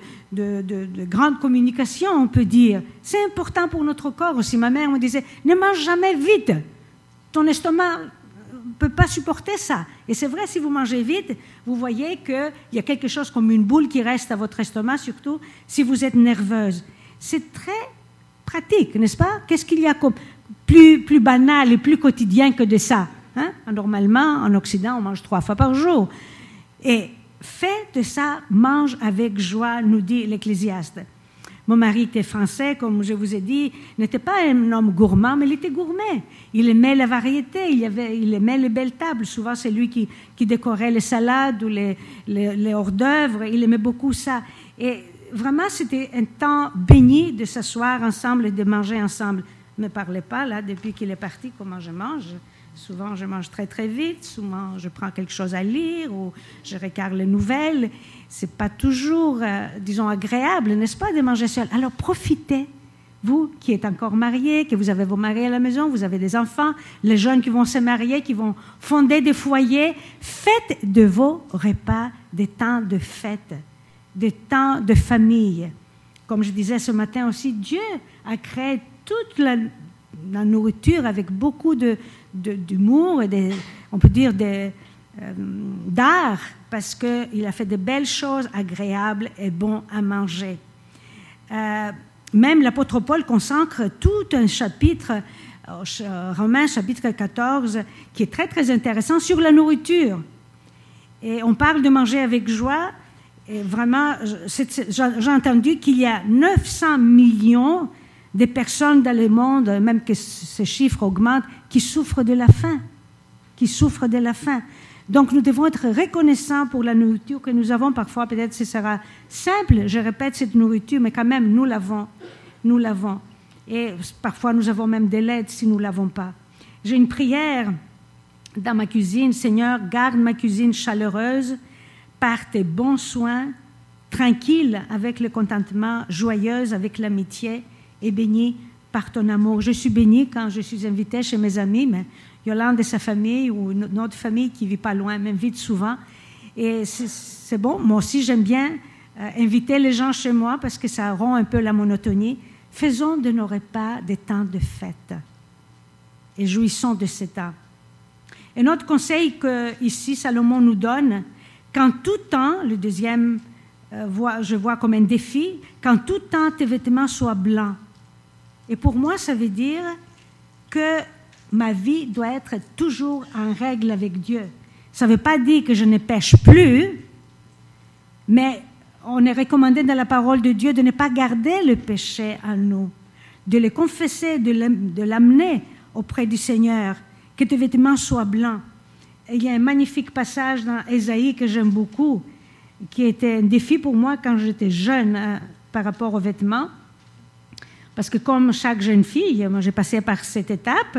grande communication, on peut dire. C'est important pour notre corps aussi. Ma mère me disait, ne mange jamais vite. Ton estomac ne peut pas supporter ça. Et c'est vrai, si vous mangez vite, vous voyez qu'il y a quelque chose comme une boule qui reste à votre estomac, surtout si vous êtes nerveuse. C'est très pratique, n'est-ce pas? Qu'est-ce qu'il y a comme plus banal et plus quotidien que de ça? Hein? Normalement, en Occident, on mange 3 fois par jour. Et fais de ça, mange avec joie, nous dit l'Ecclésiaste. Mon mari était français, comme je vous ai dit, n'était pas un homme gourmand, mais il était gourmet. Il aimait la variété, il aimait les belles tables. Souvent, c'est lui qui décorait les salades ou les hors-d'œuvre. Il aimait beaucoup ça. Et vraiment, c'était un temps béni de s'asseoir ensemble et de manger ensemble. Ne me parlez pas, là, depuis qu'il est parti, comment je mange. Souvent, je mange très, très vite. Souvent, je prends quelque chose à lire ou je regarde les nouvelles. Ce n'est pas toujours, disons, agréable, n'est-ce pas, de manger seul. Alors, profitez, vous qui êtes encore mariés, que vous avez vos maris à la maison, vous avez des enfants, les jeunes qui vont se marier, qui vont fonder des foyers. Faites de vos repas des temps de fête, des temps de famille. comme je disais ce matin aussi, Dieu a créé toute la nourriture avec beaucoup d'humour et on peut dire d'art, parce qu'il a fait de belles choses agréables et bons à manger. Même l'apôtre Paul consacre tout un chapitre, Romains chapitre 14, qui est très très intéressant sur la nourriture. Et on parle de manger avec joie. Et vraiment, j'ai entendu qu'il y a 900 millions de personnes dans le monde, même que ce chiffre augmente, qui souffrent de la faim. Donc, nous devons être reconnaissants pour la nourriture que nous avons. Parfois, peut-être ce sera simple, je répète, cette nourriture, mais quand même, nous l'avons. Et parfois, nous avons même de l'aide si nous ne l'avons pas. J'ai une prière dans ma cuisine. Seigneur, garde ma cuisine chaleureuse par tes bons soins, tranquille avec le contentement, joyeuse avec l'amitié et bénie par ton amour. Je suis bénie quand je suis invitée chez mes amis, mais Yolande et sa famille ou notre famille qui ne vit pas loin m'invite souvent. Et c'est bon, moi aussi j'aime bien inviter les gens chez moi parce que ça rompt un peu la monotonie. Faisons de nos repas des temps de fête et jouissons de ces temps. Et notre conseil que ici Salomon nous donne, qu'en tout temps, le deuxième, je vois comme un défi, qu'en tout temps tes vêtements soient blancs. Et pour moi, ça veut dire que ma vie doit être toujours en règle avec Dieu. Ça ne veut pas dire que je ne pêche plus, mais on est recommandé dans la parole de Dieu de ne pas garder le péché en nous, de le confesser, de l'amener auprès du Seigneur, que tes vêtements soient blancs. Et il y a un magnifique passage dans Ésaïe que j'aime beaucoup, qui était un défi pour moi quand j'étais jeune par rapport aux vêtements. Parce que comme chaque jeune fille, moi j'ai passé par cette étape,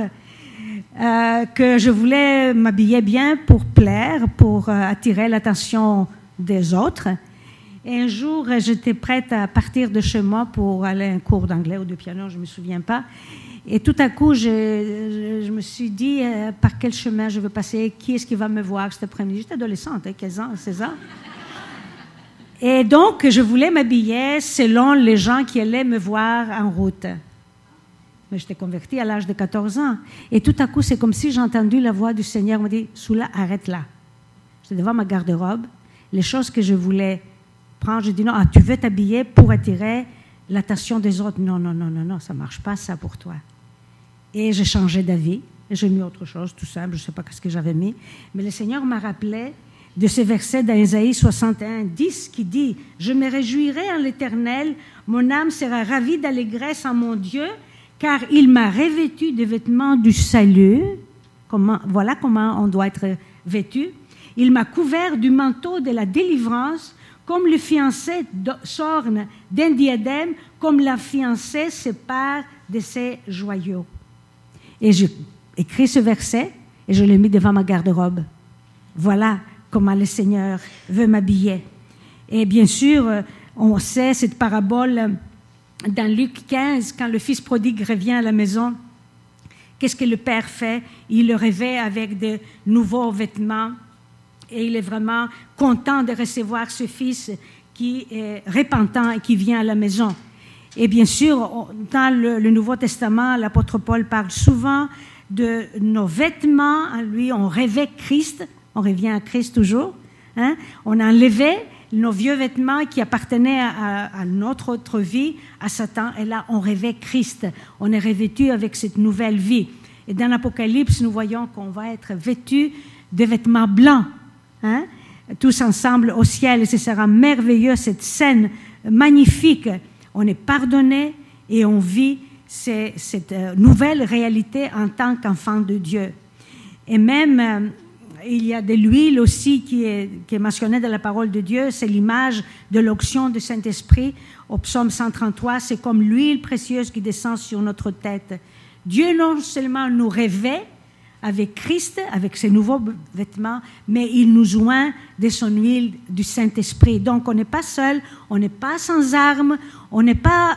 que je voulais m'habiller bien pour plaire, pour attirer l'attention des autres. Et un jour, j'étais prête à partir de chez moi pour aller à un cours d'anglais ou de piano, je ne me souviens pas. Et tout à coup, je me suis dit, par quel chemin je veux passer, qui est-ce qui va me voir cet après-midi? J'étais adolescente, 15 ans, 16 ans. Et donc, je voulais m'habiller selon les gens qui allaient me voir en route. Mais j'étais convertie à l'âge de 14 ans. Et tout à coup, c'est comme si j'ai entendu la voix du Seigneur me dire, Soula, arrête là. J'étais devant ma garde-robe. Les choses que je voulais prendre, je dis non, tu veux t'habiller pour attirer l'attention des autres? Non, ça ne marche pas ça pour toi. Et j'ai changé d'avis. J'ai mis autre chose, tout simple, je ne sais pas ce que j'avais mis. Mais le Seigneur m'a rappelé de ce verset dans Ésaïe 61, 10 qui dit « Je me réjouirai en l'Éternel, mon âme sera ravie d'allégresse en mon Dieu, car il m'a revêtu des vêtements du salut. » Voilà comment on doit être vêtu. « Il m'a couvert du manteau de la délivrance, comme le fiancé s'orne d'un diadème, comme la fiancée se pare de ses joyaux. » Et j'ai écrit ce verset et je l'ai mis devant ma garde-robe. Voilà comment le Seigneur veut m'habiller. Et bien sûr, on sait cette parabole dans Luc 15, quand le fils prodigue revient à la maison. Qu'est-ce que le père fait? Il le revêt avec de nouveaux vêtements et il est vraiment content de recevoir ce fils qui est repentant et qui vient à la maison. Et bien sûr, dans le Nouveau Testament, l'apôtre Paul parle souvent de nos vêtements. En lui, on revêt Christ. On revient à Christ toujours. Hein? On a enlevé nos vieux vêtements qui appartenaient à notre autre vie, à Satan. Et là, on revêt Christ. On est revêtu avec cette nouvelle vie. Et dans l'Apocalypse, nous voyons qu'on va être vêtu de vêtements blancs. Hein? Tous ensemble au ciel. Et ce sera merveilleux, cette scène magnifique. On est pardonné et on vit cette nouvelle réalité en tant qu'enfant de Dieu. Et même, il y a de l'huile aussi qui est mentionnée dans la parole de Dieu. C'est l'image de l'onction du Saint-Esprit. Au psaume 133, c'est comme l'huile précieuse qui descend sur notre tête. Dieu non seulement nous revêt avec Christ, avec ses nouveaux vêtements, mais il nous oint de son huile du Saint-Esprit. Donc, on n'est pas seul, on n'est pas sans armes, on n'est pas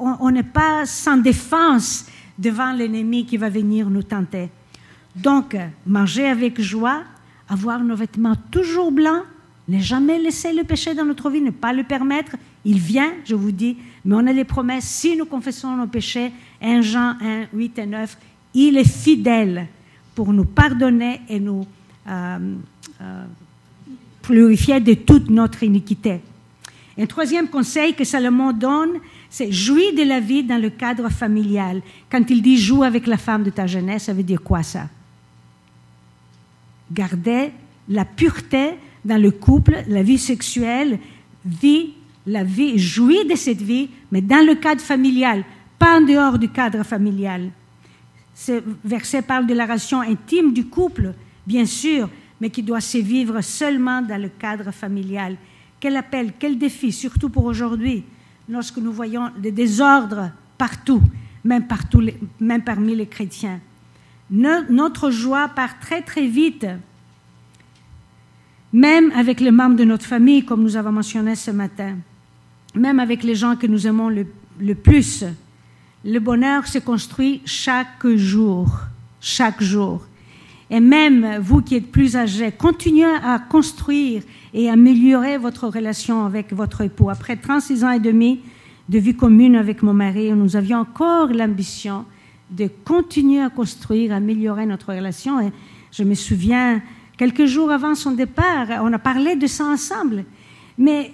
sans défense devant l'ennemi qui va venir nous tenter. Donc, manger avec joie, avoir nos vêtements toujours blancs, ne jamais laisser le péché dans notre vie, ne pas le permettre, Il vient, je vous dis, mais on a les promesses. Si nous confessons nos péchés, 1 Jean 1, 8 et 9, il est fidèle pour nous pardonner et nous purifier de toute notre iniquité. Un troisième conseil que Salomon donne, c'est jouir de la vie dans le cadre familial. Quand il dit « joue avec la femme de ta jeunesse », ça veut dire quoi ça? Garder la pureté dans le couple, la vie sexuelle, jouir de cette vie, mais dans le cadre familial, pas en dehors du cadre familial. Ce verset parle de la relation intime du couple, bien sûr, mais qui doit se vivre seulement dans le cadre familial. Quel appel, quel défi, surtout pour aujourd'hui, lorsque nous voyons des désordres partout, même parmi les chrétiens. Notre joie part très très vite, même avec les membres de notre famille, comme nous avons mentionné ce matin, même avec les gens que nous aimons le plus. Le bonheur se construit chaque jour. Et même vous qui êtes plus âgés, continuez à construire et améliorer votre relation avec votre époux. Après 36 ans et demi de vie commune avec mon mari, nous avions encore l'ambition de continuer à construire, à améliorer notre relation. Et je me souviens, quelques jours avant son départ, on a parlé de ça ensemble. Mais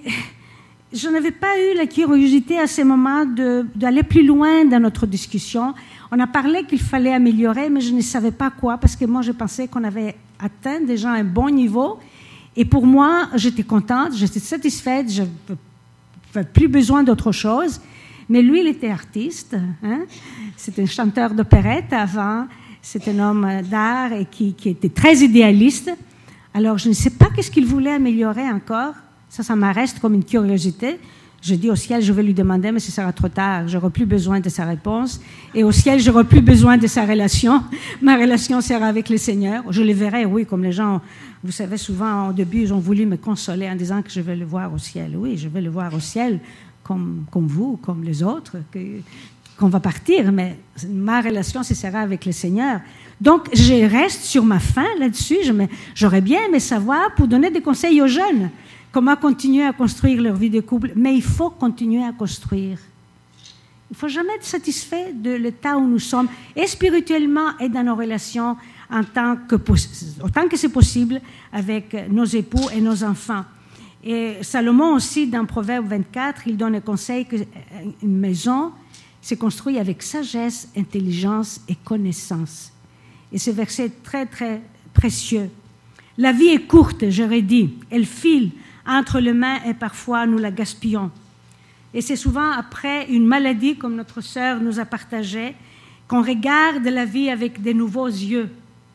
je n'avais pas eu la curiosité à ce moment d'aller plus loin dans notre discussion. On a parlé qu'il fallait améliorer, mais je ne savais pas quoi, parce que moi, je pensais qu'on avait atteint déjà un bon niveau. Et pour moi, j'étais contente, j'étais satisfaite, je n'avais plus besoin d'autre chose. Mais lui, il était artiste. Hein? C'était un chanteur d'opérette avant. C'est un homme d'art et qui était très idéaliste. Alors, je ne sais pas qu'est-ce qu'il voulait améliorer encore. Ça me reste comme une curiosité. Je dis au ciel, je vais lui demander, mais ce sera trop tard. Je n'aurai plus besoin de sa réponse. Et au ciel, je n'aurai plus besoin de sa relation. Ma relation sera avec le Seigneur. Je le verrai, oui, comme les gens, vous savez, souvent, au début, ils ont voulu me consoler en disant que je vais le voir au ciel. Oui, je vais le voir au ciel, comme vous, comme les autres, qu'on va partir. Mais ma relation, ce sera avec le Seigneur. Donc, je reste sur ma faim là-dessus. J'aurais bien aimé savoir pour donner des conseils aux jeunes. Comment continuer à construire leur vie de couple. Mais il faut continuer à construire. Il ne faut jamais être satisfait de l'état où nous sommes, et spirituellement et dans nos relations, autant que c'est possible, avec nos époux et nos enfants. Et Salomon aussi, dans Proverbe 24, il donne un conseil qu'une maison se construit avec sagesse, intelligence et connaissance. Et ce verset est très, très précieux. La vie est courte, j'aurais dit. Elle file entre les mains et parfois nous la gaspillons. Et c'est souvent après une maladie, comme notre sœur nous a partagé, qu'on regarde la vie avec de nouveaux yeux.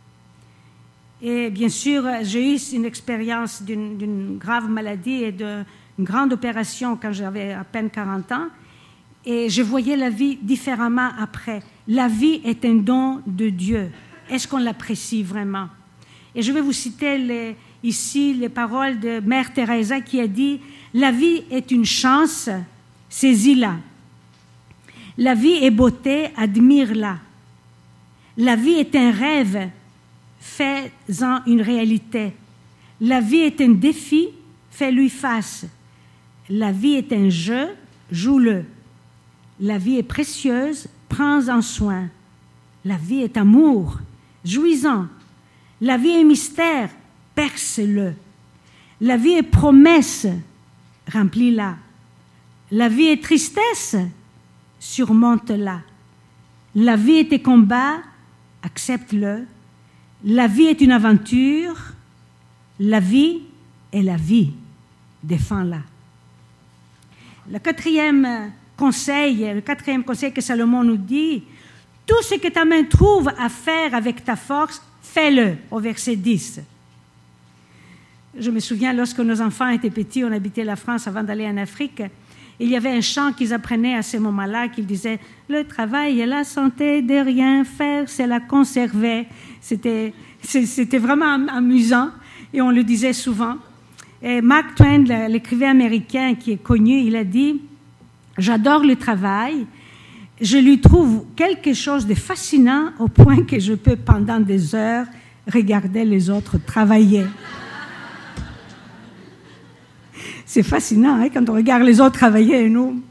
Et bien sûr, j'ai eu une expérience d'une grave maladie et d'une grande opération quand j'avais à peine 40 ans. Et je voyais la vie différemment après. La vie est un don de Dieu. Est-ce qu'on l'apprécie vraiment? Et je vais vous citer ici les paroles de Mère Teresa qui a dit « La vie est une chance, saisis-la. La vie est beauté, admire-la. La vie est un rêve, fais-en une réalité. La vie est un défi, fais-lui face. La vie est un jeu, joue-le. La vie est précieuse, prends-en soin. La vie est amour, jouis-en. La vie est mystère, perce-le. La vie est promesse, remplis-la. La vie est tristesse, surmonte-la. La vie est un combat, accepte-le. La vie est une aventure. La vie est la vie, défends-la. Le quatrième conseil que Salomon nous dit, tout ce que ta main trouve à faire avec ta force, fais-le, au verset 10. Je me souviens, lorsque nos enfants étaient petits, on habitait la France avant d'aller en Afrique, il y avait un chant qu'ils apprenaient à ce moment-là, qui disait « Le travail et la santé de rien faire, c'est la conserver ». C'était vraiment amusant et on le disait souvent. Et Mark Twain, l'écrivain américain qui est connu, il a dit « J'adore le travail. Je lui trouve quelque chose de fascinant au point que je peux pendant des heures regarder les autres travailler. » C'est fascinant, hein, quand on regarde les autres travailler et nous.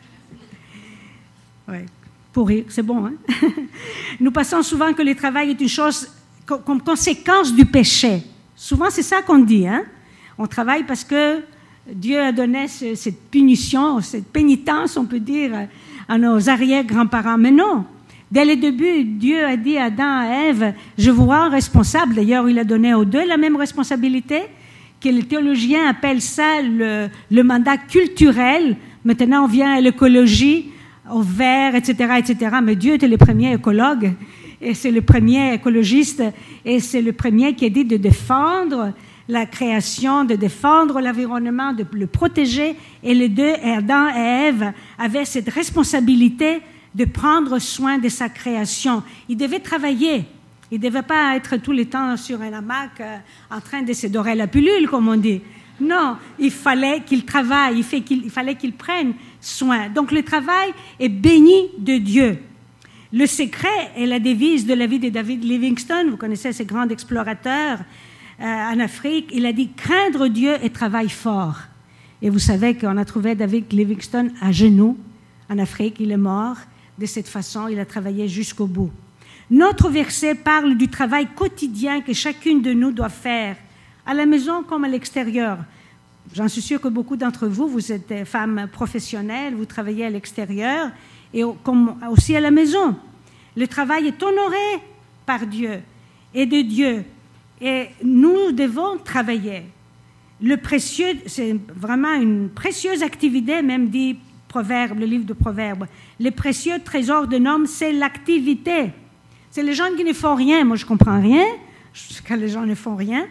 Ouais, pour rire, c'est bon. Hein? Nous pensons souvent que le travail est une chose comme conséquence du péché. Souvent, c'est ça qu'on dit. Hein? On travaille parce que Dieu a donné cette punition, cette pénitence, on peut dire, à nos arrière-grands-parents. Mais non. Dès le début, Dieu a dit à Adam et Ève, je vous rends responsable. D'ailleurs, il a donné aux deux la même responsabilité, que les théologiens appellent ça le mandat culturel. Maintenant, on vient à l'écologie, au vert, etc., etc. Mais Dieu était le premier écologue, et c'est le premier écologiste, et c'est le premier qui a dit de défendre la création, de défendre l'environnement, de le protéger. Et les deux, Adam et Ève, avaient cette responsabilité de prendre soin de sa création. Ils devaient travailler. Ils ne devaient pas être tout le temps sur un hamac en train de se dorer la pilule, comme on dit. Non, il fallait qu'ils travaillent, il fallait qu'ils prennent soin. Donc le travail est béni de Dieu. Le secret est la devise de la vie de David Livingstone. Vous connaissez ce grand explorateur en Afrique. Il a dit « Craindre Dieu et travaille fort ». Et vous savez qu'on a trouvé David Livingstone à genoux en Afrique. Il est mort. De cette façon, il a travaillé jusqu'au bout. Notre verset parle du travail quotidien que chacune de nous doit faire, à la maison comme à l'extérieur. J'en suis sûre que beaucoup d'entre vous, vous êtes femmes professionnelles, vous travaillez à l'extérieur et comme aussi à la maison. Le travail est honoré par Dieu et de Dieu. Et nous devons travailler. Le précieux, c'est vraiment une précieuse activité, même dit Proverbe, le livre de Proverbes. Le précieux trésor d'un homme, c'est l'activité. C'est les gens qui ne font rien. Moi, je ne comprends rien quand les gens ne font rien.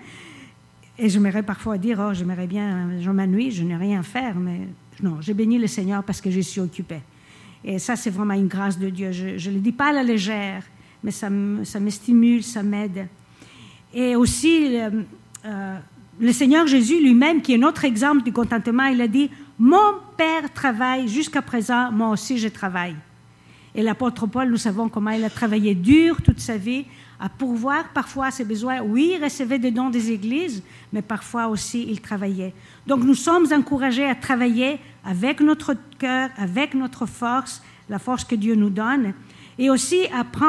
Et j'aimerais parfois dire, oh, j'aimerais bien, je m'ennuie, je n'ai rien à faire. Mais non, j'ai béni le Seigneur parce que je suis occupée. Et ça, c'est vraiment une grâce de Dieu. Je ne le dis pas à la légère, mais ça me stimule, ça m'aide. Et aussi, le Seigneur Jésus lui-même, qui est notre exemple du contentement, il a dit, mon Père travaille jusqu'à présent, moi aussi je travaille. Et l'apôtre Paul, nous savons comment il a travaillé dur toute sa vie à pourvoir parfois ses besoins. Oui, il recevait des dons des églises, mais parfois aussi il travaillait. Donc nous sommes encouragés à travailler avec notre cœur, avec notre force, la force que Dieu nous donne, et aussi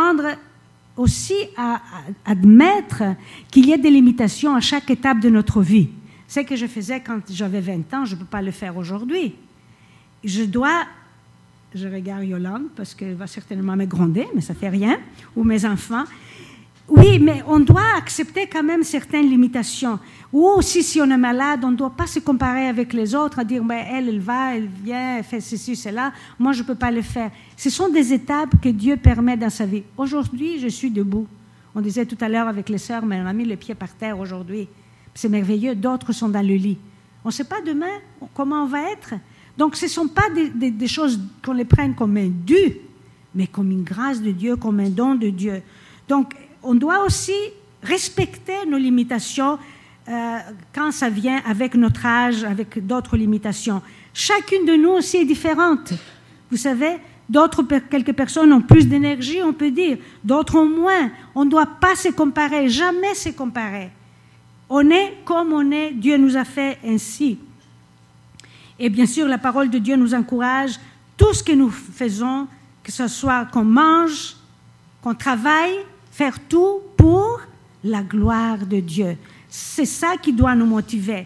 à admettre qu'il y a des limitations à chaque étape de notre vie. Ce que je faisais quand j'avais 20 ans, je ne peux pas le faire aujourd'hui. Je regarde Yolande parce qu'elle va certainement me gronder, mais ça ne fait rien, ou mes enfants. Oui, mais on doit accepter quand même certaines limitations. Ou aussi, si on est malade, on ne doit pas se comparer avec les autres, à dire, ben, elle va, elle vient, elle fait ceci, cela, moi, je ne peux pas le faire. Ce sont des étapes que Dieu permet dans sa vie. Aujourd'hui, je suis debout. On disait tout à l'heure avec les sœurs, mais on a mis les pieds par terre aujourd'hui. C'est merveilleux, d'autres sont dans le lit. On ne sait pas demain comment on va être. Donc, ce ne sont pas des choses qu'on les prenne comme un dû, mais comme une grâce de Dieu, comme un don de Dieu. Donc, on doit aussi respecter nos limitations quand ça vient avec notre âge, avec d'autres limitations. Chacune de nous aussi est différente. Vous savez, quelques personnes ont plus d'énergie, on peut dire. D'autres ont moins. On ne doit pas se comparer, jamais se comparer. On est comme on est, Dieu nous a fait ainsi. Et bien sûr, la parole de Dieu nous encourage, tout ce que nous faisons, que ce soit qu'on mange, qu'on travaille, faire tout pour la gloire de Dieu. C'est ça qui doit nous motiver.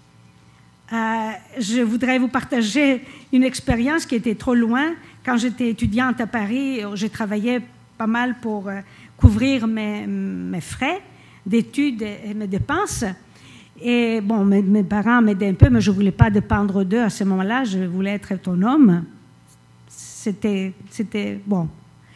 Je voudrais vous partager une expérience qui était trop loin. Quand j'étais étudiante à Paris, j'ai travaillé pas mal pour couvrir mes frais d'études et mes dépenses. Et bon, mes parents m'aidaient un peu, mais je ne voulais pas dépendre d'eux à ce moment-là. Je voulais être autonome. C'était bon.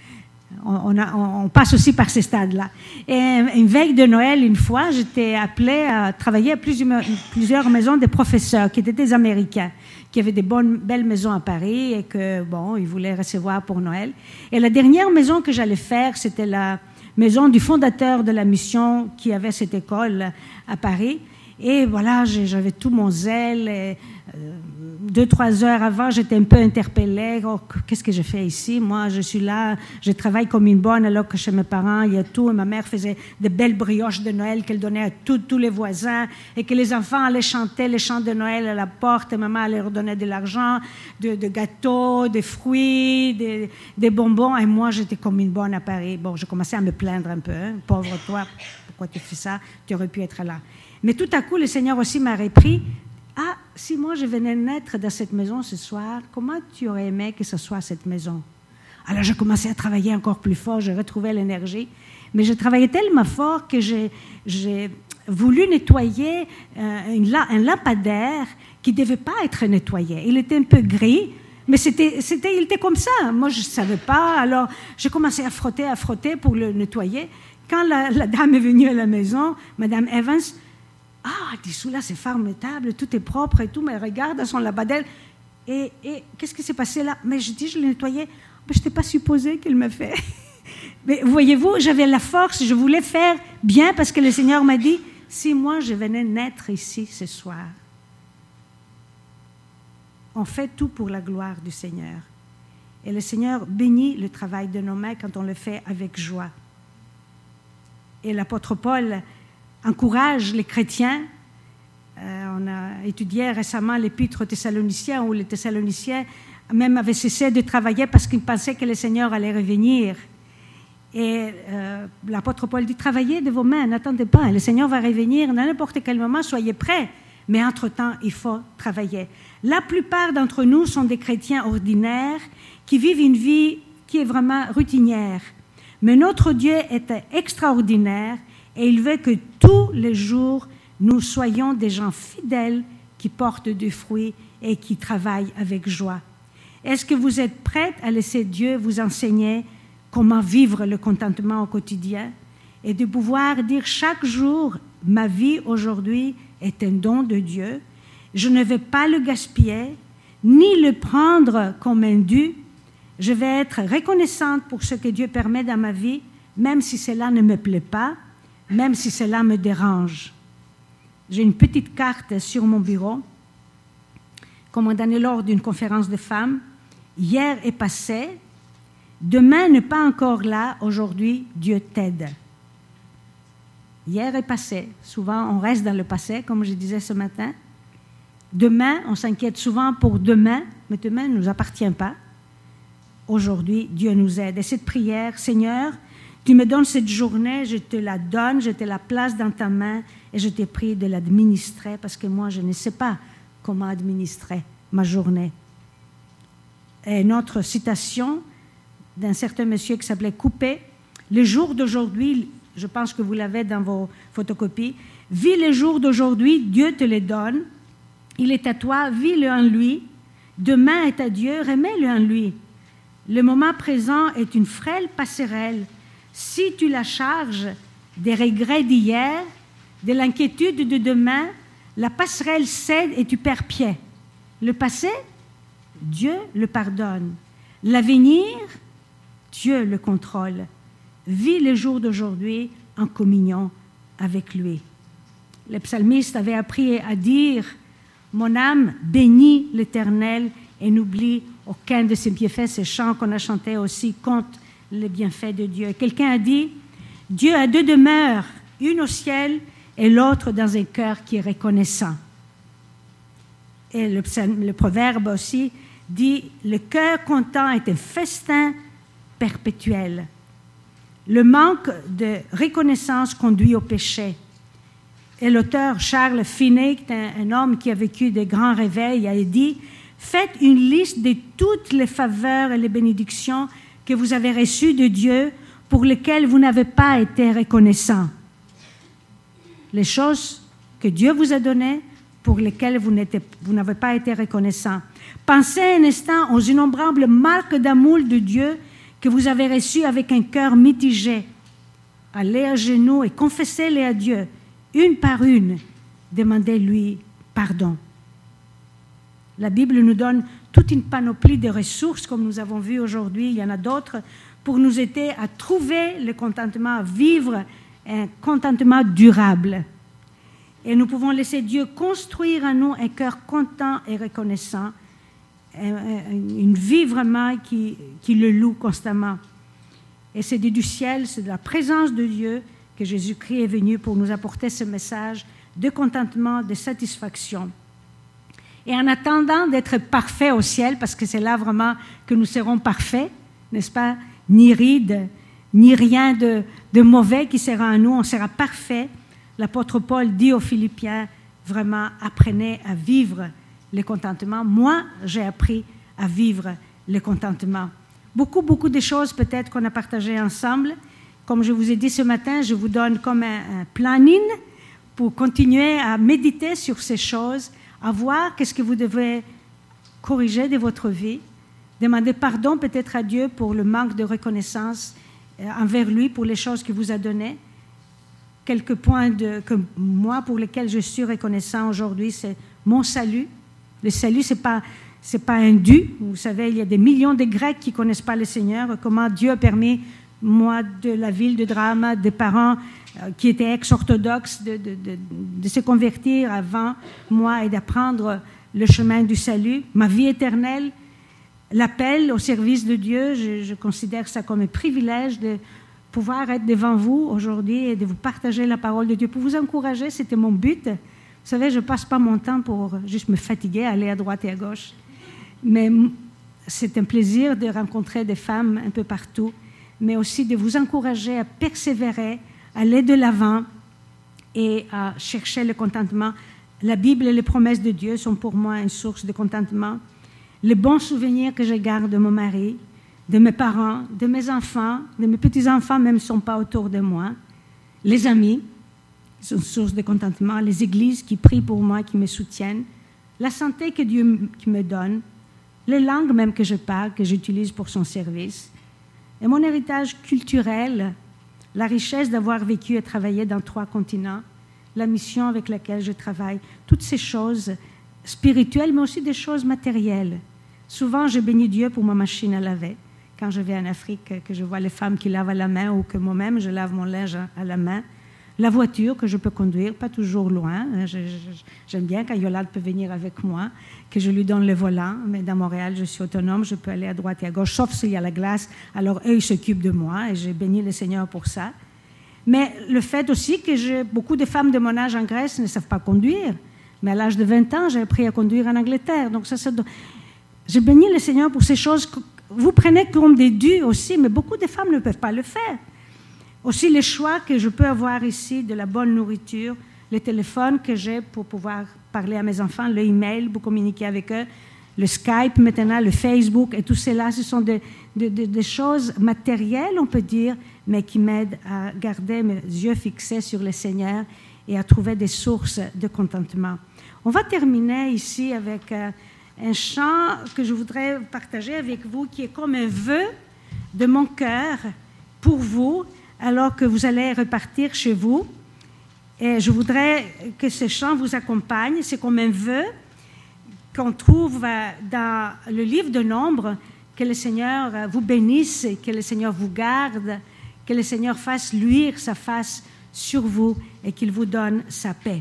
On passe aussi par ces stades-là. Et une veille de Noël, une fois, j'étais appelée à travailler à plusieurs maisons de professeurs qui étaient des Américains, qui avaient des belles maisons à Paris et que, bon, ils voulaient recevoir pour Noël. Et la dernière maison que j'allais faire, c'était la maison du fondateur de la mission qui avait cette école à Paris. Et voilà, j'avais tout mon zèle, et 2-3 heures avant, j'étais un peu interpellée. Oh, qu'est-ce que je fais ici? Moi, je suis là, je travaille comme une bonne, alors que chez mes parents, il y a tout. Et ma mère faisait de belles brioches de Noël qu'elle donnait à tous les voisins et que les enfants allaient chanter les chants de Noël à la porte. Et maman leur donnait de l'argent, de gâteaux, des fruits, des bonbons. Et moi, j'étais comme une bonne à Paris. Bon, je commençais à me plaindre un peu. Hein. Pauvre toi, pourquoi tu fais ça? Tu aurais pu être là. Mais tout à coup, le Seigneur aussi m'a repris. Ah, si moi je venais naître dans cette maison ce soir, comment tu aurais aimé que ce soit cette maison? Alors je commençais à travailler encore plus fort, je retrouvais l'énergie. Mais je travaillais tellement fort que j'ai voulu nettoyer un lampadaire qui ne devait pas être nettoyé. Il était un peu gris, mais il était comme ça. Moi, je ne savais pas. Alors, j'ai commencé à frotter pour le nettoyer. Quand la dame est venue à la maison, Mme Evans, ah, elle dit, sous-là, c'est formidable, tout est propre et tout, mais elle regarde à son labadelle. Et qu'est-ce qui s'est passé là? Mais je dis, je l'ai nettoyé. Mais je n'étais pas supposée qu'elle me fait. Mais voyez-vous, j'avais la force, je voulais faire bien parce que le Seigneur m'a dit, si moi je venais naître ici ce soir, on fait tout pour la gloire du Seigneur. Et le Seigneur bénit le travail de nos mains quand on le fait avec joie. Et l'apôtre Paul encourage les chrétiens. On a étudié récemment l'épître aux Thessaloniciens, où les Thessaloniciens même avaient cessé de travailler parce qu'ils pensaient que le Seigneur allait revenir. Et l'apôtre Paul dit, travaillez de vos mains, n'attendez pas, le Seigneur va revenir à n'importe quel moment, soyez prêts. Mais entre-temps, il faut travailler. La plupart d'entre nous sont des chrétiens ordinaires qui vivent une vie qui est vraiment routinière. Mais notre Dieu est extraordinaire et il veut que tous les jours, nous soyons des gens fidèles qui portent du fruit et qui travaillent avec joie. Est-ce que vous êtes prêts à laisser Dieu vous enseigner comment vivre le contentement au quotidien et de pouvoir dire chaque jour, ma vie aujourd'hui est un don de Dieu, je ne vais pas le gaspiller, ni le prendre comme un dû, je vais être reconnaissante pour ce que Dieu permet dans ma vie, même si cela ne me plaît pas, même si cela me dérange. J'ai une petite carte sur mon bureau, qu'on m'a donnée lors d'une conférence de femmes. Hier est passé, demain n'est pas encore là, aujourd'hui, Dieu t'aide. Hier est passé. Souvent, on reste dans le passé, comme je disais ce matin. Demain, on s'inquiète souvent pour demain, mais demain ne nous appartient pas. Aujourd'hui, Dieu nous aide. Et cette prière, Seigneur, tu me donnes cette journée, je te la donne, je te la place dans ta main et je te prie de l'administrer parce que moi, je ne sais pas comment administrer ma journée. Et notre citation d'un certain monsieur qui s'appelait Coupé, le jour d'aujourd'hui, je pense que vous l'avez dans vos photocopies, vis le jour d'aujourd'hui, Dieu te le donne, il est à toi, vis-le en lui, demain est à Dieu, remets-le en lui. Le moment présent est une frêle passerelle. Si tu la charges des regrets d'hier, de l'inquiétude de demain, la passerelle cède et tu perds pied. Le passé, Dieu le pardonne. L'avenir, Dieu le contrôle. Vis le jour d'aujourd'hui en communion avec lui. Le psalmiste avait appris à dire « Mon âme bénit l'Éternel et n'oublie aucun de ses bienfaits ». Ce chant qu'on a chanté aussi compte les bienfaits de Dieu. Quelqu'un a dit « Dieu a deux demeures, une au ciel et l'autre dans un cœur qui est reconnaissant ». Et le proverbe aussi dit « Le cœur content est un festin perpétuel ». Le manque de reconnaissance conduit au péché. Et l'auteur Charles Finney, un homme qui a vécu de grands réveils, a dit « Faites une liste de toutes les faveurs et les bénédictions que vous avez reçues de Dieu pour lesquelles vous n'avez pas été reconnaissant. Les choses que Dieu vous a données pour lesquelles vous n'avez pas été reconnaissant. Pensez un instant aux innombrables marques d'amour de Dieu que vous avez reçues avec un cœur mitigé. Allez à genoux et confessez-les à Dieu, une par une. Demandez-lui pardon. La Bible nous donne toute une panoplie de ressources, comme nous avons vu aujourd'hui. Il y en a d'autres pour nous aider à trouver le contentement, à vivre un contentement durable. Et nous pouvons laisser Dieu construire en nous un cœur content et reconnaissant, une vie vraiment qui le loue constamment. Et c'est du ciel, c'est de la présence de Dieu que Jésus-Christ est venu pour nous apporter ce message de contentement, de satisfaction. Et en attendant d'être parfaits au ciel, parce que c'est là vraiment que nous serons parfaits, n'est-ce pas? Ni rides, ni rien de mauvais qui sera en nous, on sera parfait. L'apôtre Paul dit aux Philippiens, vraiment, apprenez à vivre le contentement. Moi, j'ai appris à vivre le contentement. Beaucoup de choses peut-être qu'on a partagées ensemble. Comme je vous ai dit ce matin, je vous donne comme un planning pour continuer à méditer sur ces choses, à voir qu'est-ce que vous devez corriger de votre vie, demander pardon peut-être à Dieu pour le manque de reconnaissance envers lui, pour les choses qu'il vous a données. Quelques points pour lesquels je suis reconnaissant aujourd'hui, c'est mon salut. Le salut, c'est pas un dû. Vous savez, il y a des millions de Grecs qui ne connaissent pas le Seigneur. Comment Dieu a permis, moi, de la ville de Drama, des parents qui étaient ex-orthodoxes, de se convertir avant moi et d'apprendre le chemin du salut. Ma vie éternelle, l'appel au service de Dieu, je considère ça comme un privilège de pouvoir être devant vous aujourd'hui et de vous partager la parole de Dieu. Pour vous encourager, c'était mon but. Vous savez, je ne passe pas mon temps pour juste me fatiguer, aller à droite et à gauche. Mais c'est un plaisir de rencontrer des femmes un peu partout, mais aussi de vous encourager à persévérer, à aller de l'avant et à chercher le contentement. La Bible et les promesses de Dieu sont pour moi une source de contentement. Les bons souvenirs que je garde de mon mari, de mes parents, de mes enfants, de mes petits-enfants même ne sont pas autour de moi. Les amis sont une source de contentement. Les églises qui prient pour moi, qui me soutiennent. La santé que Dieu me donne. Les langues même que je parle, que j'utilise pour son service. Et mon héritage culturel, la richesse d'avoir vécu et travaillé dans 3 continents, la mission avec laquelle je travaille, toutes ces choses spirituelles, mais aussi des choses matérielles. Souvent, je bénis Dieu pour ma machine à laver. Quand je vais en Afrique, que je vois les femmes qui lavent à la main ou que moi-même, je lave mon linge à la main. La voiture que je peux conduire, pas toujours loin. J'aime bien quand Yolande peut venir avec moi, que je lui donne le volant. Mais dans Montréal, je suis autonome, je peux aller à droite et à gauche, sauf s'il y a la glace. Alors, eux, ils s'occupent de moi et j'ai béni le Seigneur pour ça. Mais le fait aussi que beaucoup de femmes de mon âge en Grèce ne savent pas conduire. Mais à l'âge de 20 ans, j'ai appris à conduire en Angleterre. Donc, je bénis le Seigneur pour ces choses que vous prenez comme des dus aussi, mais beaucoup de femmes ne peuvent pas le faire. Aussi, les choix que je peux avoir ici, de la bonne nourriture, le téléphone que j'ai pour pouvoir parler à mes enfants, le email pour communiquer avec eux, le Skype maintenant, le Facebook, et tout cela, ce sont des choses matérielles, on peut dire, mais qui m'aident à garder mes yeux fixés sur le Seigneur et à trouver des sources de contentement. On va terminer ici avec un chant que je voudrais partager avec vous, qui est comme un vœu de mon cœur pour vous, alors que vous allez repartir chez vous. Et je voudrais que ce chant vous accompagne. C'est comme un vœu qu'on trouve dans le livre de Nombres. Que le Seigneur vous bénisse, que le Seigneur vous garde, que le Seigneur fasse luire sa face sur vous et qu'il vous donne sa paix.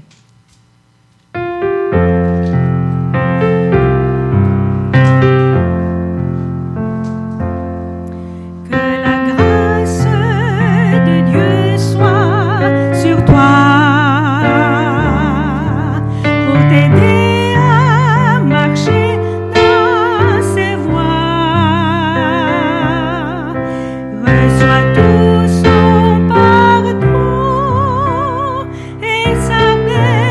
Tout son pardon et sa paix.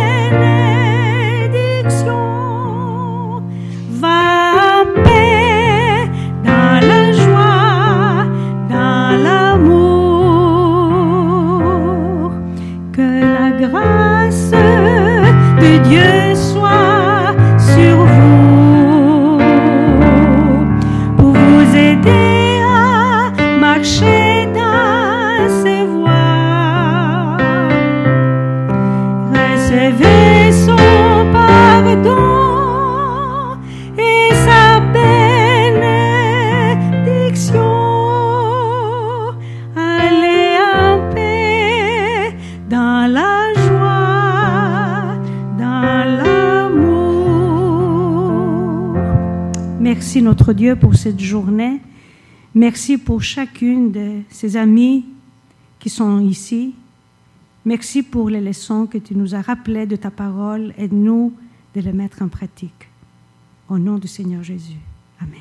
notre Dieu, pour cette journée. Merci pour chacune de ces amis qui sont ici. Merci pour les leçons que tu nous as rappelées de ta parole. Aide-nous de les mettre en pratique. Au nom du Seigneur Jésus. Amen.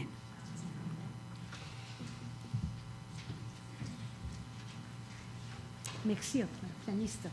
Merci, pianiste.